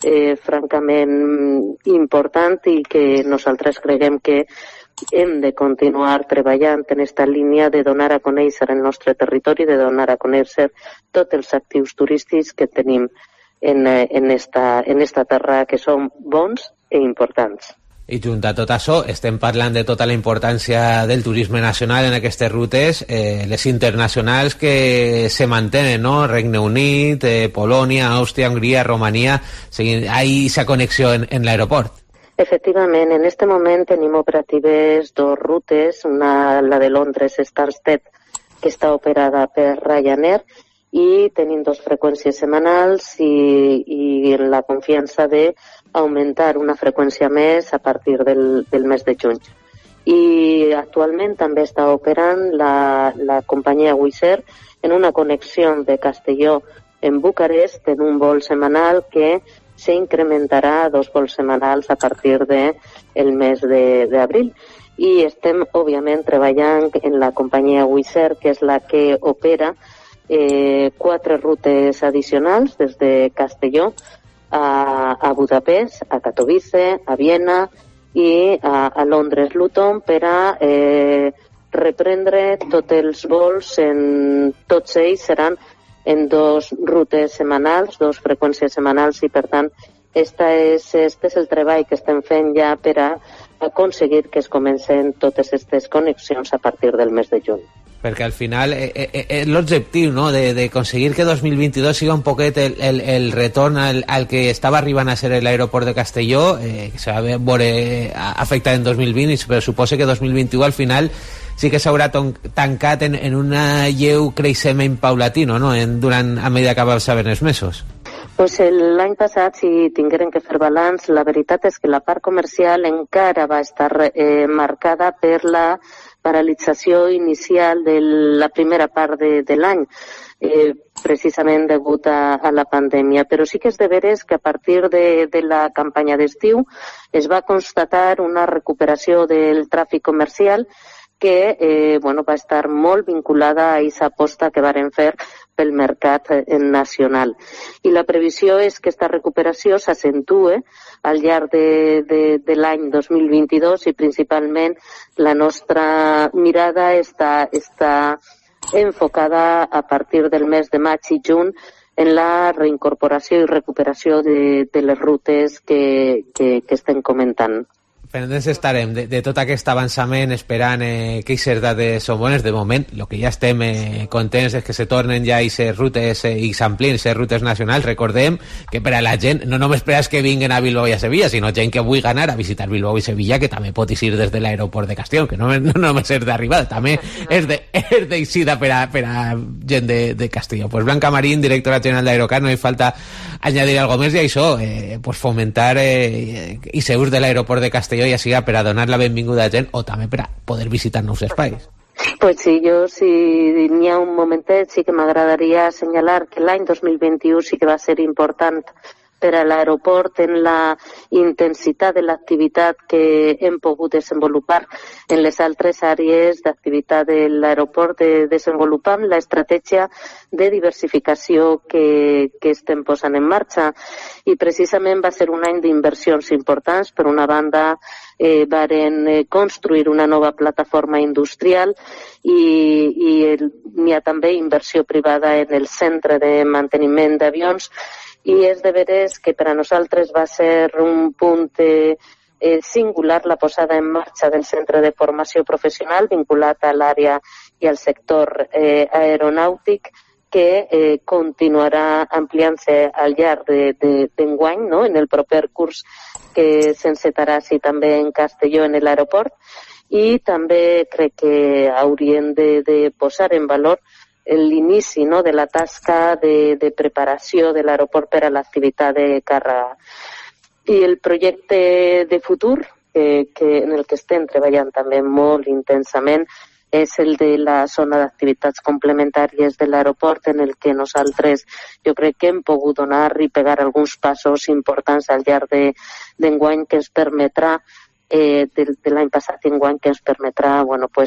francament important, i que nosaltres creiem que hem de continuar treballant en aquesta línia de donar a conèixer el nostre territori, de donar a conèixer tots els actius turístics que tenim en esta terra que són bons i importants. I junt a tot això estem parlant de tota la importància del turisme nacional en aquestes rutes, les internacionals que se mantenen, no? Regne Unit, Polònia, Àustria, Hongria, Romania, hay esa connexió en l'aeroport. Efectivament, en este moment tenim operatives 2 rutes, una, la de Londres, Stansted, que està operada per Ryanair, i tenim 2 freqüències setmanals i la confiança de augmentar una freqüència més a partir del mes de juny. I actualment també està operant la companyia Wizz Air en una connexió de Castelló en Bucarest en un vol setmanal que s'incrementarà a 2 vols setmanals a partir del mes d'abril. I estem, òbviament, treballant en la companyia Wizz Air, que és la que opera 4 rutes addicionals des de Castelló a Budapest, a Katowice, a Viena i a Londres Luton per a reprendre tots els vols, tots ells seran en 2 rutes setmanals, 2 freqüències setmanals, i per tant este és el treball que estem fent ja per a aconseguir que es comencen totes aquestes connexions a partir del mes de juny. Perquè al final l'objectiu, no?, de conseguir que 2022 siga un poquet el retorn al que estava arribant a ser l'aeroport de Castelló, que se va veure afectat en 2020, però suposa que 2021 al final sí que s'haurà tancat en un lleu creixement paulatino, no?, a mesura que avançaven els mesos. Pues l'any passat, si tingueren que fer balanç, la veritat és que la part comercial encara va estar marcada per la paralització inicial de la primera part de l'any, precisament degut a la pandèmia. Però sí que és de veres que a partir de la campanya d'estiu es va constatar una recuperació del tràfic comercial que va estar molt vinculada a aquesta aposta que varen fer pel mercat nacional. I la previsió és que aquesta recuperació s'acentue al llarg de l'any 2022 i principalment la nostra mirada està enfocada a partir del mes de maig i juny en la reincorporació i recuperació de les rutes que estem comentant. Pendents estarem de tot aquest avançament esperant que aquestes dades són bones. De moment, el que ja estem contents és que se tornen ja aquestes rutes i s'amplien aquestes rutes nacionals. Recordem que per a la gent no només per als que vinguen a Bilbao i a Sevilla, sinó gent que vulgui anar a visitar Bilbao i Sevilla, que també pot ir des de l'aeroport de Castelló, que no només és d'arribada, també és d'eixida per a gent de Castelló. Pues Blanca Marín, directora general d'Aerocar, no hi falta añadir algo més, i això, fomentar i ser ús de l'aeroport de Castelló, ja siga per a donar la benvinguda a gent o també per a poder visitar nous espais. Pues sí, jo si n'hi ha un momentet sí que m'agradaria assenyalar que l'any 2021 sí que va ser important per a l'aeroport en la intensitat de l'activitat que hem pogut desenvolupar en les altres àrees d'activitat de l'aeroport, desenvolupant l'estratègia de diversificació que estem posant en marxa. I precisament va ser un any d'inversions importants. Per una banda, varen construir una nova plataforma industrial i n'hi ha també inversió privada en el centre de manteniment d'avions. I és de veres que per a nosaltres va ser un punt singular la posada en marxa del centre de formació professional vinculat a l'àrea i al sector aeronàutic, que continuarà ampliant-se al llarg d'enguany, no?, en el proper curs que s'encetarà també en Castelló, en l'aeroport. I també crec que hauríem de posar en valor l'inici, no?, de la tasca de preparació de l'aeroport per a l'activitat de càrrega. I el projecte de futur, en el que estem treballant també molt intensament, és el de la zona d'activitats complementàries de l'aeroport, en el que nosaltres jo crec que hem pogut donar i pegar alguns passos importants al llarg d'enguany que ens permetrà de l'any passat i enguany, que ens permetrà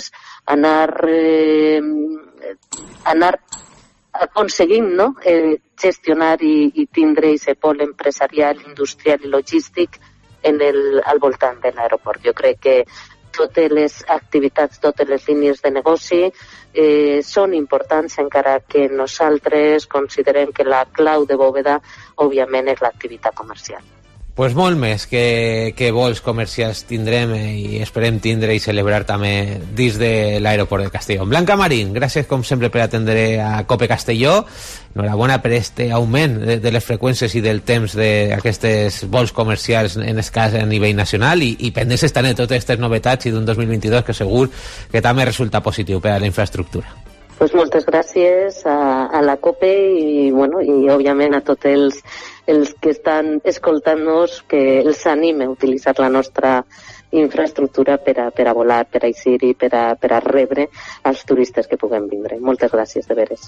anar aconseguint, no?, gestionar i tindre aquest pol empresarial, industrial i logístic al voltant de l'aeroport. Jo crec que totes les activitats, totes les línies de negoci són importants, encara que nosaltres considerem que la clau de bóveda, òbviament, és l'activitat comercial. Pues molt més que vols comercials tindrem i esperem tindre i celebrar també dins de l'aeroport de Castelló. Blanca Marín, gràcies com sempre per atendre a Cope Castelló. Enhorabona per este augment de les freqüències i del temps d'aquestes vols comercials en escàs a nivell nacional i pendents estan de totes aquestes novetats i d'un 2022 que segur que també resulta positiu per a la infraestructura. Pues moltes gràcies a la COPE i òbviament a tots els que estan escoltant-nos, que els anime a utilitzar la nostra infraestructura per a volar, per a eixir i per a rebre els turistes que puguem vindre. Moltes gràcies, de veres.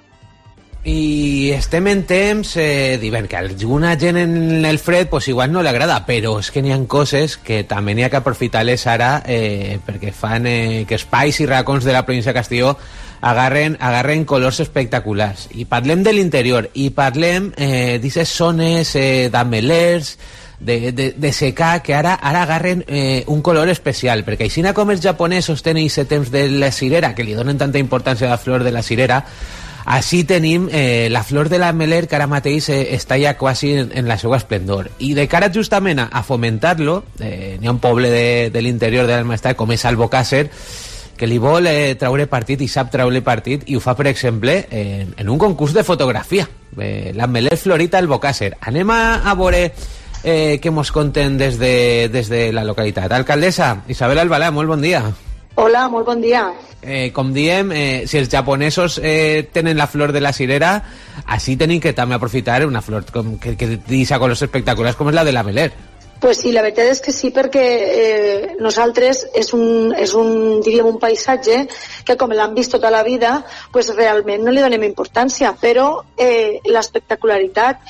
I estem en temps d'hivern, que a alguna gent en el fred pues igual no li agrada, però és que n'hi ha coses que també n'hi ha que aprofitar-les ara perquè fan que espais i racons de la província de Castelló agarren colors espectaculars. I parlem de l'interior i parlem d'aquestes zones d'amelers, de secà, que ara agarren un color especial, perquè així com els japonesos tenen aquest temps de la cirera, que li donen tanta importància a la flor de la cirera, així tenim la flor de l'ameler, que ara mateix està ja quasi en la seva esplendor. I de cara justament a fomentar-lo, n'hi ha un poble de l'interior de l'Almaestà, com és Albocàsser, que li vol traure partit i sap traure partit, i ho fa, per exemple, en un concurs de fotografia. L'ameler Florita Albocàsser. Anem a veure què mos conten des de la localitat. Alcaldessa Isabel Albalà, molt bon dia. Hola, molt bon dia. Com diem, si els japonesos tenen la flor de la cirera, així tenim que també aprofitar una flor que deixa colors espectaculars com és la de l'ameler. Pues sí, la veritat és que sí, perquè nosaltres és un paisatge que, com l'hem vist tota la vida, pues realment no li donem importància, però l'espectacularitat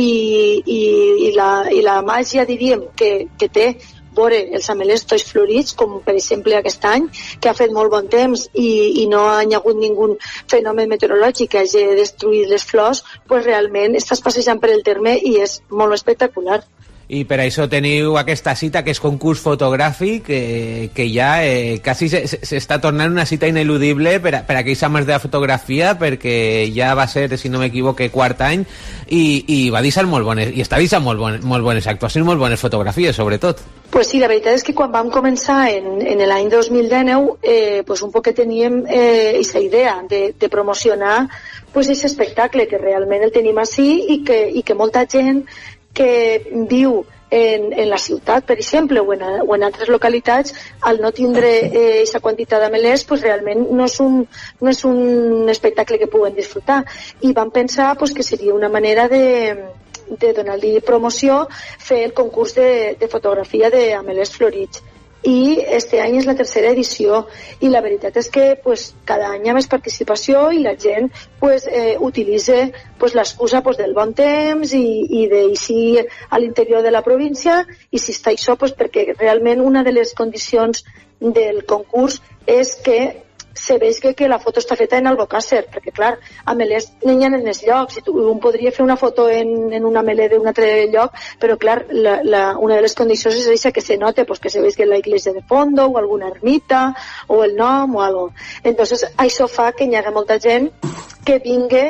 i la màgia, diríem, que té veure els amelers tots florits, com per exemple aquest any, que ha fet molt bon temps i no ha hagut ningú fenomen meteorològic que hagi destruït les flors, pues realment estàs passejant per el terme i és molt espectacular. I per això teniu aquesta cita, que és concurs fotogràfic, que ja quasi s'està tornant una cita ineludible per a aquells amants de la fotografia, perquè ja va ser, si no m'equivoque, quart any, i va deixar molt bones, i està deixant molt bones actuacions, molt bones fotografies, sobretot. Pues sí, la veritat és que quan vam començar en l'any 2019, pues un poc que teníem aquesta idea de promocionar pues aquest espectacle, que realment el tenim així i que molta gent que viu en la ciutat, per exemple, o en altres localitats, al no tindre aquesta quantitat d'amelers, pues realment no és un espectacle que puguen disfrutar. I vam pensar pues, que seria una manera de donar-li promoció, fer el concurs de fotografia d'amelers florits. I este any és la tercera edició i la veritat és que pues, cada any hi ha més participació i la gent pues, utilitza pues, l'excusa pues, del bon temps i d'eixir a l'interior de la província, i si està això pues, perquè realment una de les condicions del concurs és que se veix que la foto està feta en Albocàsser, perquè clar, amelers n'hi ha en els llocs, i un podria fer una foto en un ameler d'un altre lloc, però clar, una de les condicions és això, que se note, pues, que se veix que la iglesia de fondo, o alguna ermita, o el nom, o algo. Entonces, això fa que hi hagi molta gent que vingui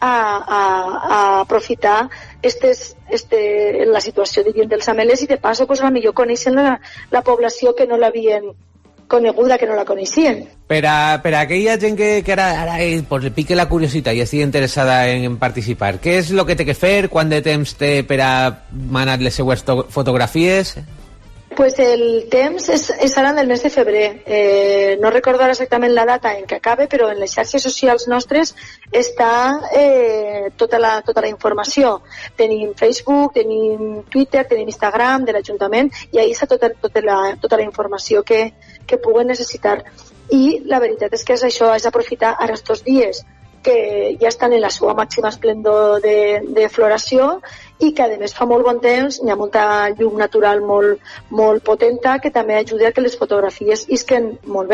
a aprofitar la situació, diríem, dels amelers, i de pas, pues, a millor coneixen la població que no l'havien coneguda, que no la coneixien. Per a aquella gent que ara pues, le pique la curiositat i estigui interessada en participar, què és el que té que fer? Quant de temps té per a manar les seues fotografies? Pues el temps és ara en el mes de febrer. No recordo exactament la data en què acabe, però en les xarxes socials nostres està tota la informació. Tenim Facebook, tenim Twitter, tenim Instagram de l'Ajuntament, i ahí està tota la informació que puguen necessitar. I la veritat és que és això, és aprofitar ara estos dies que ja estan en la seva màxima esplendor de floració i que a més fa molt bon temps, hi ha molta llum natural molt potenta que també ajuda a que les fotografies isquen molt bé.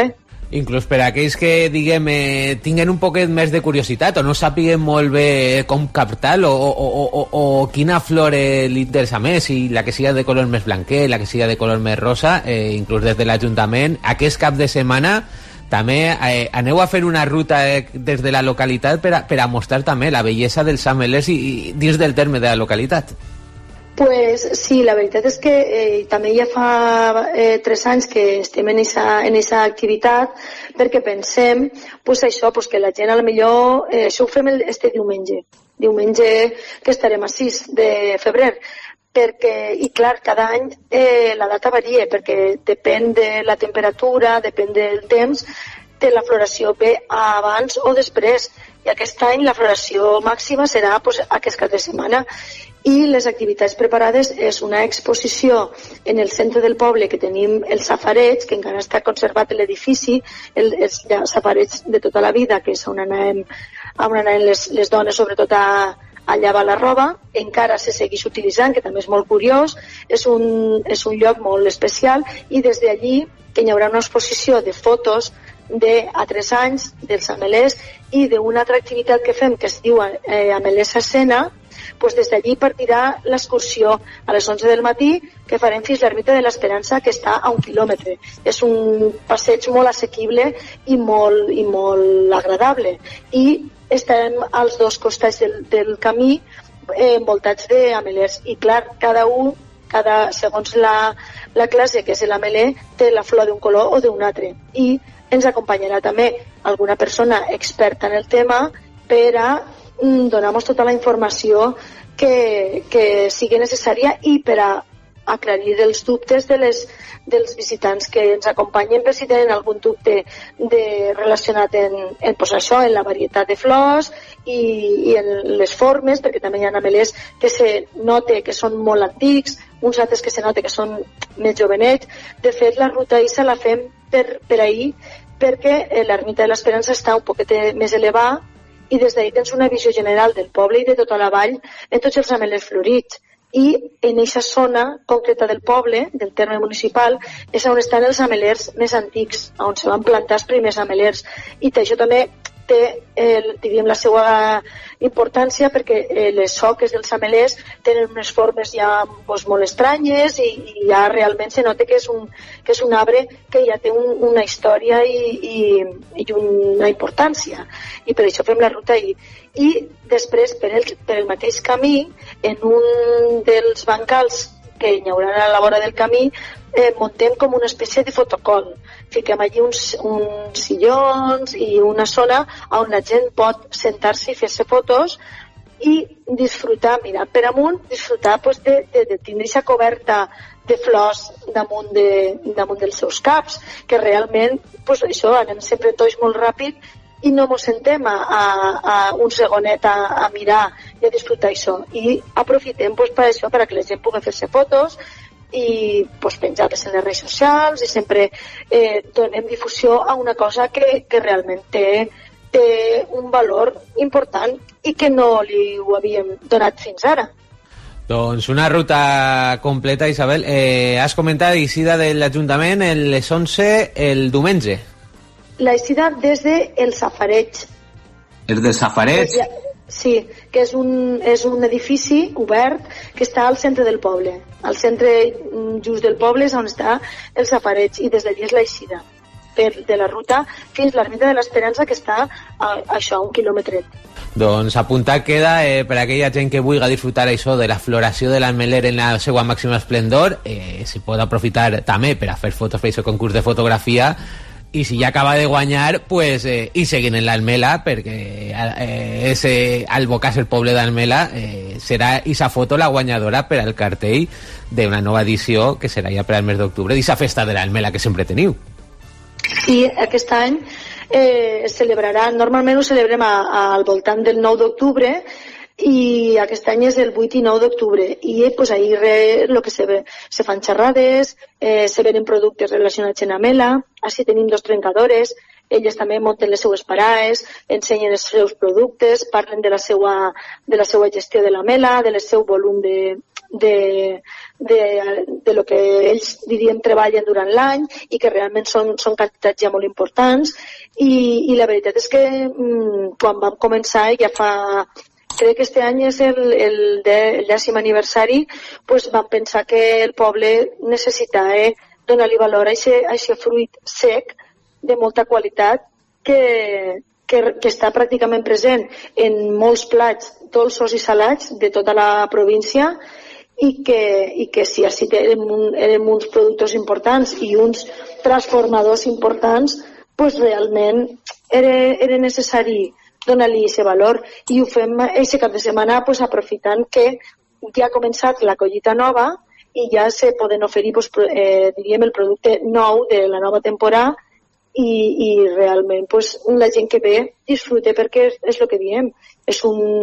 Inclús per a aquells que, diguem, tinguen un poquet més de curiositat o no sàpiguen molt bé com captar o quina flor li interessa més, si la que siga de color més blanquet, la que siga de color més rosa, inclús des de l'Ajuntament, aquest cap de setmana també aneu a fer una ruta des de la localitat per a mostrar també la bellesa dels ametllers i dins del terme de la localitat. Pues sí, la veritat és que també ja fa 3 anys que estem en esa activitat, perquè pensem pues això, pues que la gent a lo millor això ho fem este diumenge que estarem a 6 de febrer, perquè, i clar, cada any la data varia, perquè depèn de la temperatura, depèn del temps, de la floració ve abans o després, i aquest any la floració màxima serà pues, aquest cap de setmana. I les activitats preparades és una exposició en el centre del poble que tenim el safareig, que encara està conservat l'edifici, els safareigs de tota la vida, que és on anem les dones, sobretot a llevar la roba, encara se segueix utilitzant, que també és molt curiós, és un lloc molt especial, i des d'allí que hi haurà una exposició de fotos a 3 anys dels ametllers i d'una altra activitat que fem que es diu Ametllers a Escena. Pues des d'allí partirà l'excursió a les 11 del matí que farem fins l'Ermita de l'Esperança, que està a 1 quilòmetre. És un passeig molt assequible i molt agradable. I estarem als 2 costats del camí envoltats d'ametllers. I clar, segons la classe que és l'ametller, té la flor d'un color o d'un altre. I ens acompanyarà també alguna persona experta en el tema per a donar-nos tota la informació que sigui necessària i per a aclarir els dubtes dels visitants que ens acompanyen, per si tenen algun dubte relacionat en pues això, en la varietat de flors i en les formes, perquè també hi ha ametllers que se nota que són molt antics, uns altres que se nota que són més jovenets. De fet, la ruta ISA la fem per ahir, perquè l'Ermita de l'Esperança està un poquet més elevat i des d'ahir tens una visió general del poble i de tota la vall en tots els ametllers florits. I en aquesta zona concreta del poble, del terme municipal, és on estan els ametllers més antics, on se van plantar els primers ametllers. I això també té diríem, la seva importància, perquè les soques dels ametllers tenen unes formes ja molt estranyes i ja realment se nota que és un arbre que ja té una història i una importància. I per això fem la ruta ahir. I després, per el mateix camí, en un dels bancals que hi haurà a la vora del camí, muntem com una espècie de fotocol. Fiquem allí uns sillons i una zona on la gent pot sentar-se i fer-se fotos i disfrutar, mirar per amunt, disfrutar pues, de tindre aquesta coberta de flors damunt dels seus caps, que realment pues, això, anem sempre tots molt ràpid i no ens sentem a un segonet a mirar i a disfrutar això. I aprofitem pues, per això, per a que la gent pugui fer-se fotos i pues, penjar-les en les redes socials i sempre donem difusió a una cosa que realment té un valor important i que no li ho havíem donat fins ara. Doncs una ruta completa, Isabel. Has comentat l'eixida de l'Ajuntament les 11 el diumenge. L'eixida des del safareig. És del safareig? Sí, que és un edifici obert que està al centre del poble. Al centre just del poble és on està el safareig i des d'allí és l'eixida de la ruta fins l'Ermita de l'Esperança, que està a 1 quilòmetre. Doncs apuntat queda per a aquella gent que vulgui disfrutar això de la floració de l'ametller en la seva màxima esplendor, s'hi pot aprofitar també per a fer fotos, fer aquest concurs de fotografia. I si ja acaba de guanyar, pues, i seguint en l'Almela, perquè al Bocàs, el poble d'Almela, serà aquesta foto la guanyadora per al cartell d'una nova edició que serà ja per al mes d'octubre, d'aquesta festa de l'Almela que sempre teniu. I aquest any es celebrarà, normalment ho celebrem al voltant del 9 d'octubre, i aquest any és el 8 i 9 d'octubre i pues, ahir el que se fan xerrades, se venen productes relacionats amb Amela, així tenim 2 trencadores, elles també munten les seues paraes, ensenyen els seus productes, parlen de la seva gestió de l'Amela, del seu volum de lo que ells, diríem, treballen durant l'any i que realment són quantitats ja molt importants i la veritat és que quan vam començar ja fa... Crec que este any és el 10è aniversari, doncs vam pensar que el poble necessitava donar-li valor a aquest fruit sec de molta qualitat que està pràcticament present en molts plats dolços i salats de tota la província i que si així érem uns productors importants i uns transformadors importants, doncs realment era necessari donar-li aquest valor i ho fem aquest cap de setmana aprofitant que ja ha començat la collita nova i ja se poden oferir diríem el producte nou de la nova temporada i realment la gent que ve disfruta perquè és el que diem, és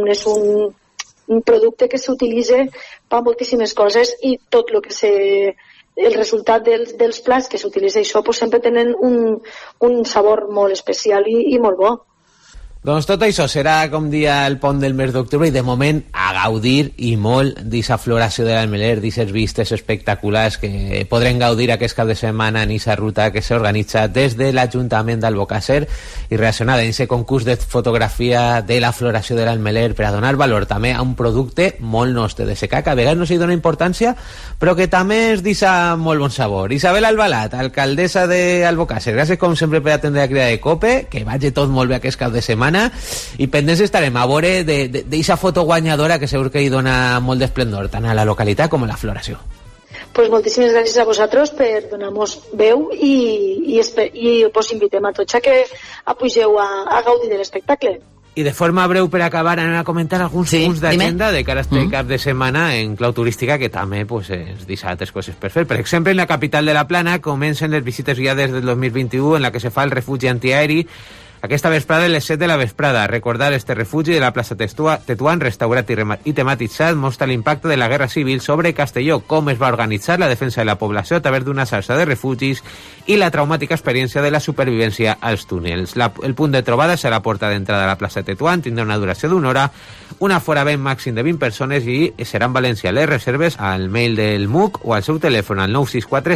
un producte que s'utilitza per moltíssimes coses i tot el que el resultat dels plats que s'utilitza això sempre tenen un sabor molt especial i molt bo. Doncs tot això serà, com dia, el pont del mes d'octubre i de moment a gaudir i molt d'aquesta floració de l'Almeler, d'aquestes vistes espectaculars que podrem gaudir aquest cap de setmana en aquesta ruta que s'organitza des de l'Ajuntament d'Albocàsser i relacionada amb aquest concurs de fotografia de la floració de l'Almeler per a donar valor també a un producte molt nostre de secà, que a vegades no s'hi dona importància però que també es deixa molt bon sabor. Isabel Albalat, alcaldessa d'Albocàsser, gràcies com sempre per atendre la crida de COPE, que vagi tot molt bé aquest cap de setmana i pendents estarem a veure d'aquesta foto guanyadora que segur que hi dona molt d'esplendor tant a la localitat com a la floració. Pues moltíssimes gràcies a vosaltres per donar-nos veu i us invitem a tots a que pugeu a gaudir de l'espectacle. I de forma breu per acabar anem a comentar alguns punts d'agenda de cara a este cap de setmana en clau turística que també ens deixa altres coses per fer. Per exemple, en la capital de la Plana comencen les visites guiades del 2021 en la que se fa el refugi antiaeri aquesta vesprada a les 7 de la vesprada. Recordar este refugi de la plaça Tetuán, restaurat i tematitzat, mostra l'impacte de la Guerra Civil sobre Castelló, com es va organitzar la defensa de la població a través d'una xarxa de refugis i la traumàtica experiència de la supervivència als túnels. El punt de trobada serà la porta d'entrada a la plaça Tetuán, tindrà una duració d'una hora, un aforament màxim de 20 persones i serà en valencià. Les reserves al mail del MUC o al seu telèfon al 964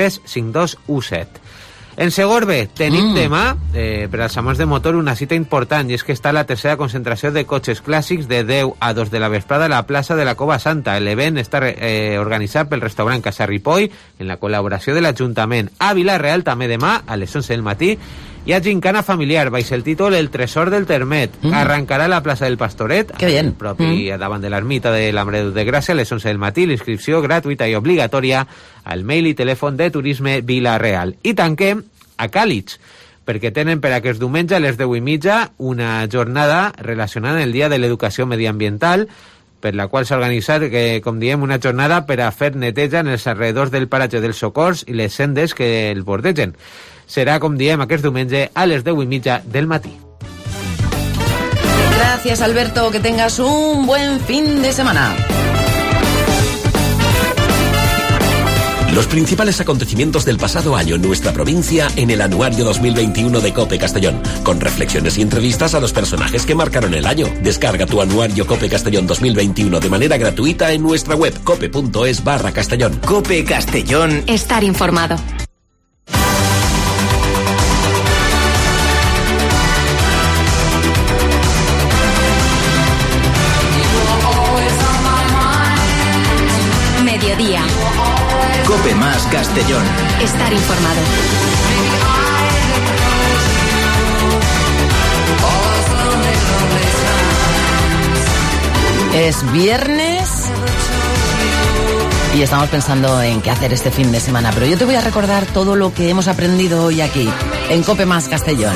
735217. En Segorbe tenim demà, per als amants de motor, una cita important, i és que està la tercera concentració de cotxes clàssics de 10 a 2 de la vesprada a la plaça de la Cova Santa. L'event està organitzat pel restaurant Casa Ripoll en la col·laboració de l'Ajuntament. A Vila-real també demà, a les 11 del matí, hi ha gincana familiar, baix el títol El tresor del Termet. Arrencarà a la plaça del Pastoret, propi davant de l'ermita de la Mare de Gràcia, a les 11 del matí. L'inscripció gratuïta i obligatòria al mail i telèfon de Turisme Vila-real. I tanquem a Càlig, perquè tenen per aquest diumenge a les 10:30 una jornada relacionada amb el Dia de l'Educació Mediambiental, per la qual s'ha organitzat, com diem, una jornada per a fer neteja en els alrededors del paratge dels Socors i les sendes que el bordegen. Serà, com diem, aquest diumenge a les 10:30 del matí. Gracias, Alberto. Que tengas un buen fin de semana. Los principales acontecimientos del pasado año en nuestra provincia en el anuario 2021 de COPE Castellón, con reflexiones y entrevistas a los personajes que marcaron el año. Descarga tu anuario COPE Castellón 2021 de manera gratuita en nuestra web cope.es/Castellón. COPE Castellón. Estar informado. Mediodía. COPE más Castellón. Estar informado. Es viernes y estamos pensando en qué hacer este fin de semana, pero yo te voy a recordar todo lo que hemos aprendido hoy aquí en COPE más Castellón.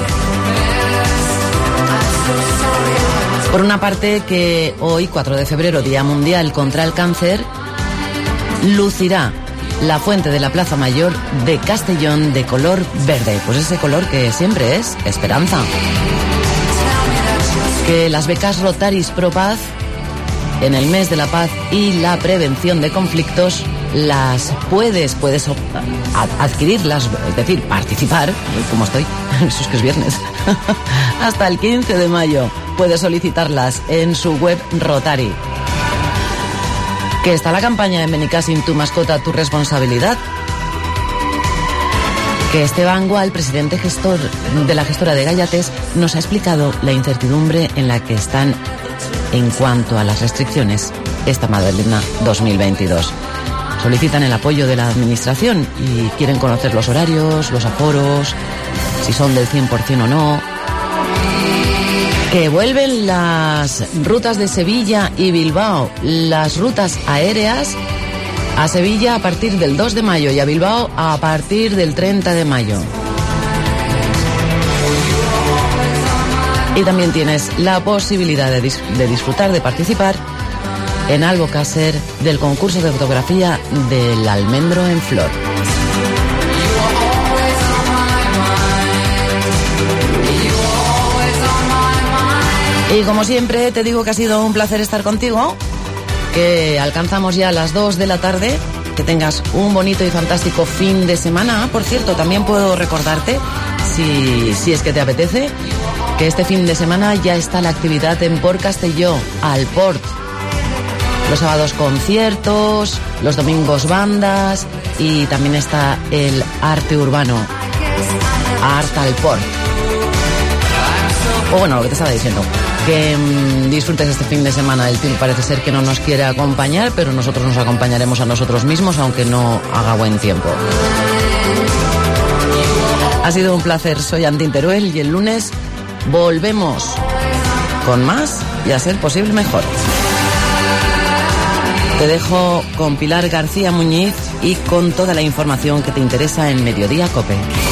Por una parte, que hoy, 4 de febrero, Día Mundial contra el Cáncer, lucirá la fuente de la Plaza Mayor de Castellón de color verde, pues ese color que siempre es esperanza. Que las becas Rotaris Pro Paz, en el mes de la paz y la prevención de conflictos, las puedes adquirirlas, es decir, participar, como estoy, eso es que es viernes, hasta el 15 de mayo puedes solicitarlas en su web Rotary. Que está la campaña en Benicàssim, tu mascota, tu responsabilidad. Que Esteban Gual, presidente gestor de la gestora de Gallates, nos ha explicado la incertidumbre en la que están en cuanto a las restricciones esta Madalena 2022. Solicitan el apoyo de la administración y quieren conocer los horarios, los aforos, si son del 100% o no. Que vuelven las rutas de Sevilla y Bilbao, las rutas aéreas a Sevilla a partir del 2 de mayo y a Bilbao a partir del 30 de mayo. Y también tienes la posibilidad de disfrutar, de participar en Albocàsser del concurso de fotografía del almendro en flor. Y como siempre te digo que ha sido un placer estar contigo, que alcanzamos ya las 2 de la tarde, que tengas un bonito y fantástico fin de semana. Por cierto, también puedo recordarte, si es que te apetece, que este fin de semana ya está la actividad en Port Castelló, al Port. Los sábados conciertos, los domingos bandas y también está el arte urbano, Art al Port. O bueno, lo que te estaba diciendo, que disfrutes este fin de semana. El tiempo parece ser que no nos quiere acompañar, pero nosotros nos acompañaremos a nosotros mismos, aunque no haga buen tiempo. Ha sido un placer, soy Antin Teruel y el lunes volvemos con más y a ser posible mejor. Te dejo con Pilar García Muñiz y con toda la información que te interesa en Mediodía COPE.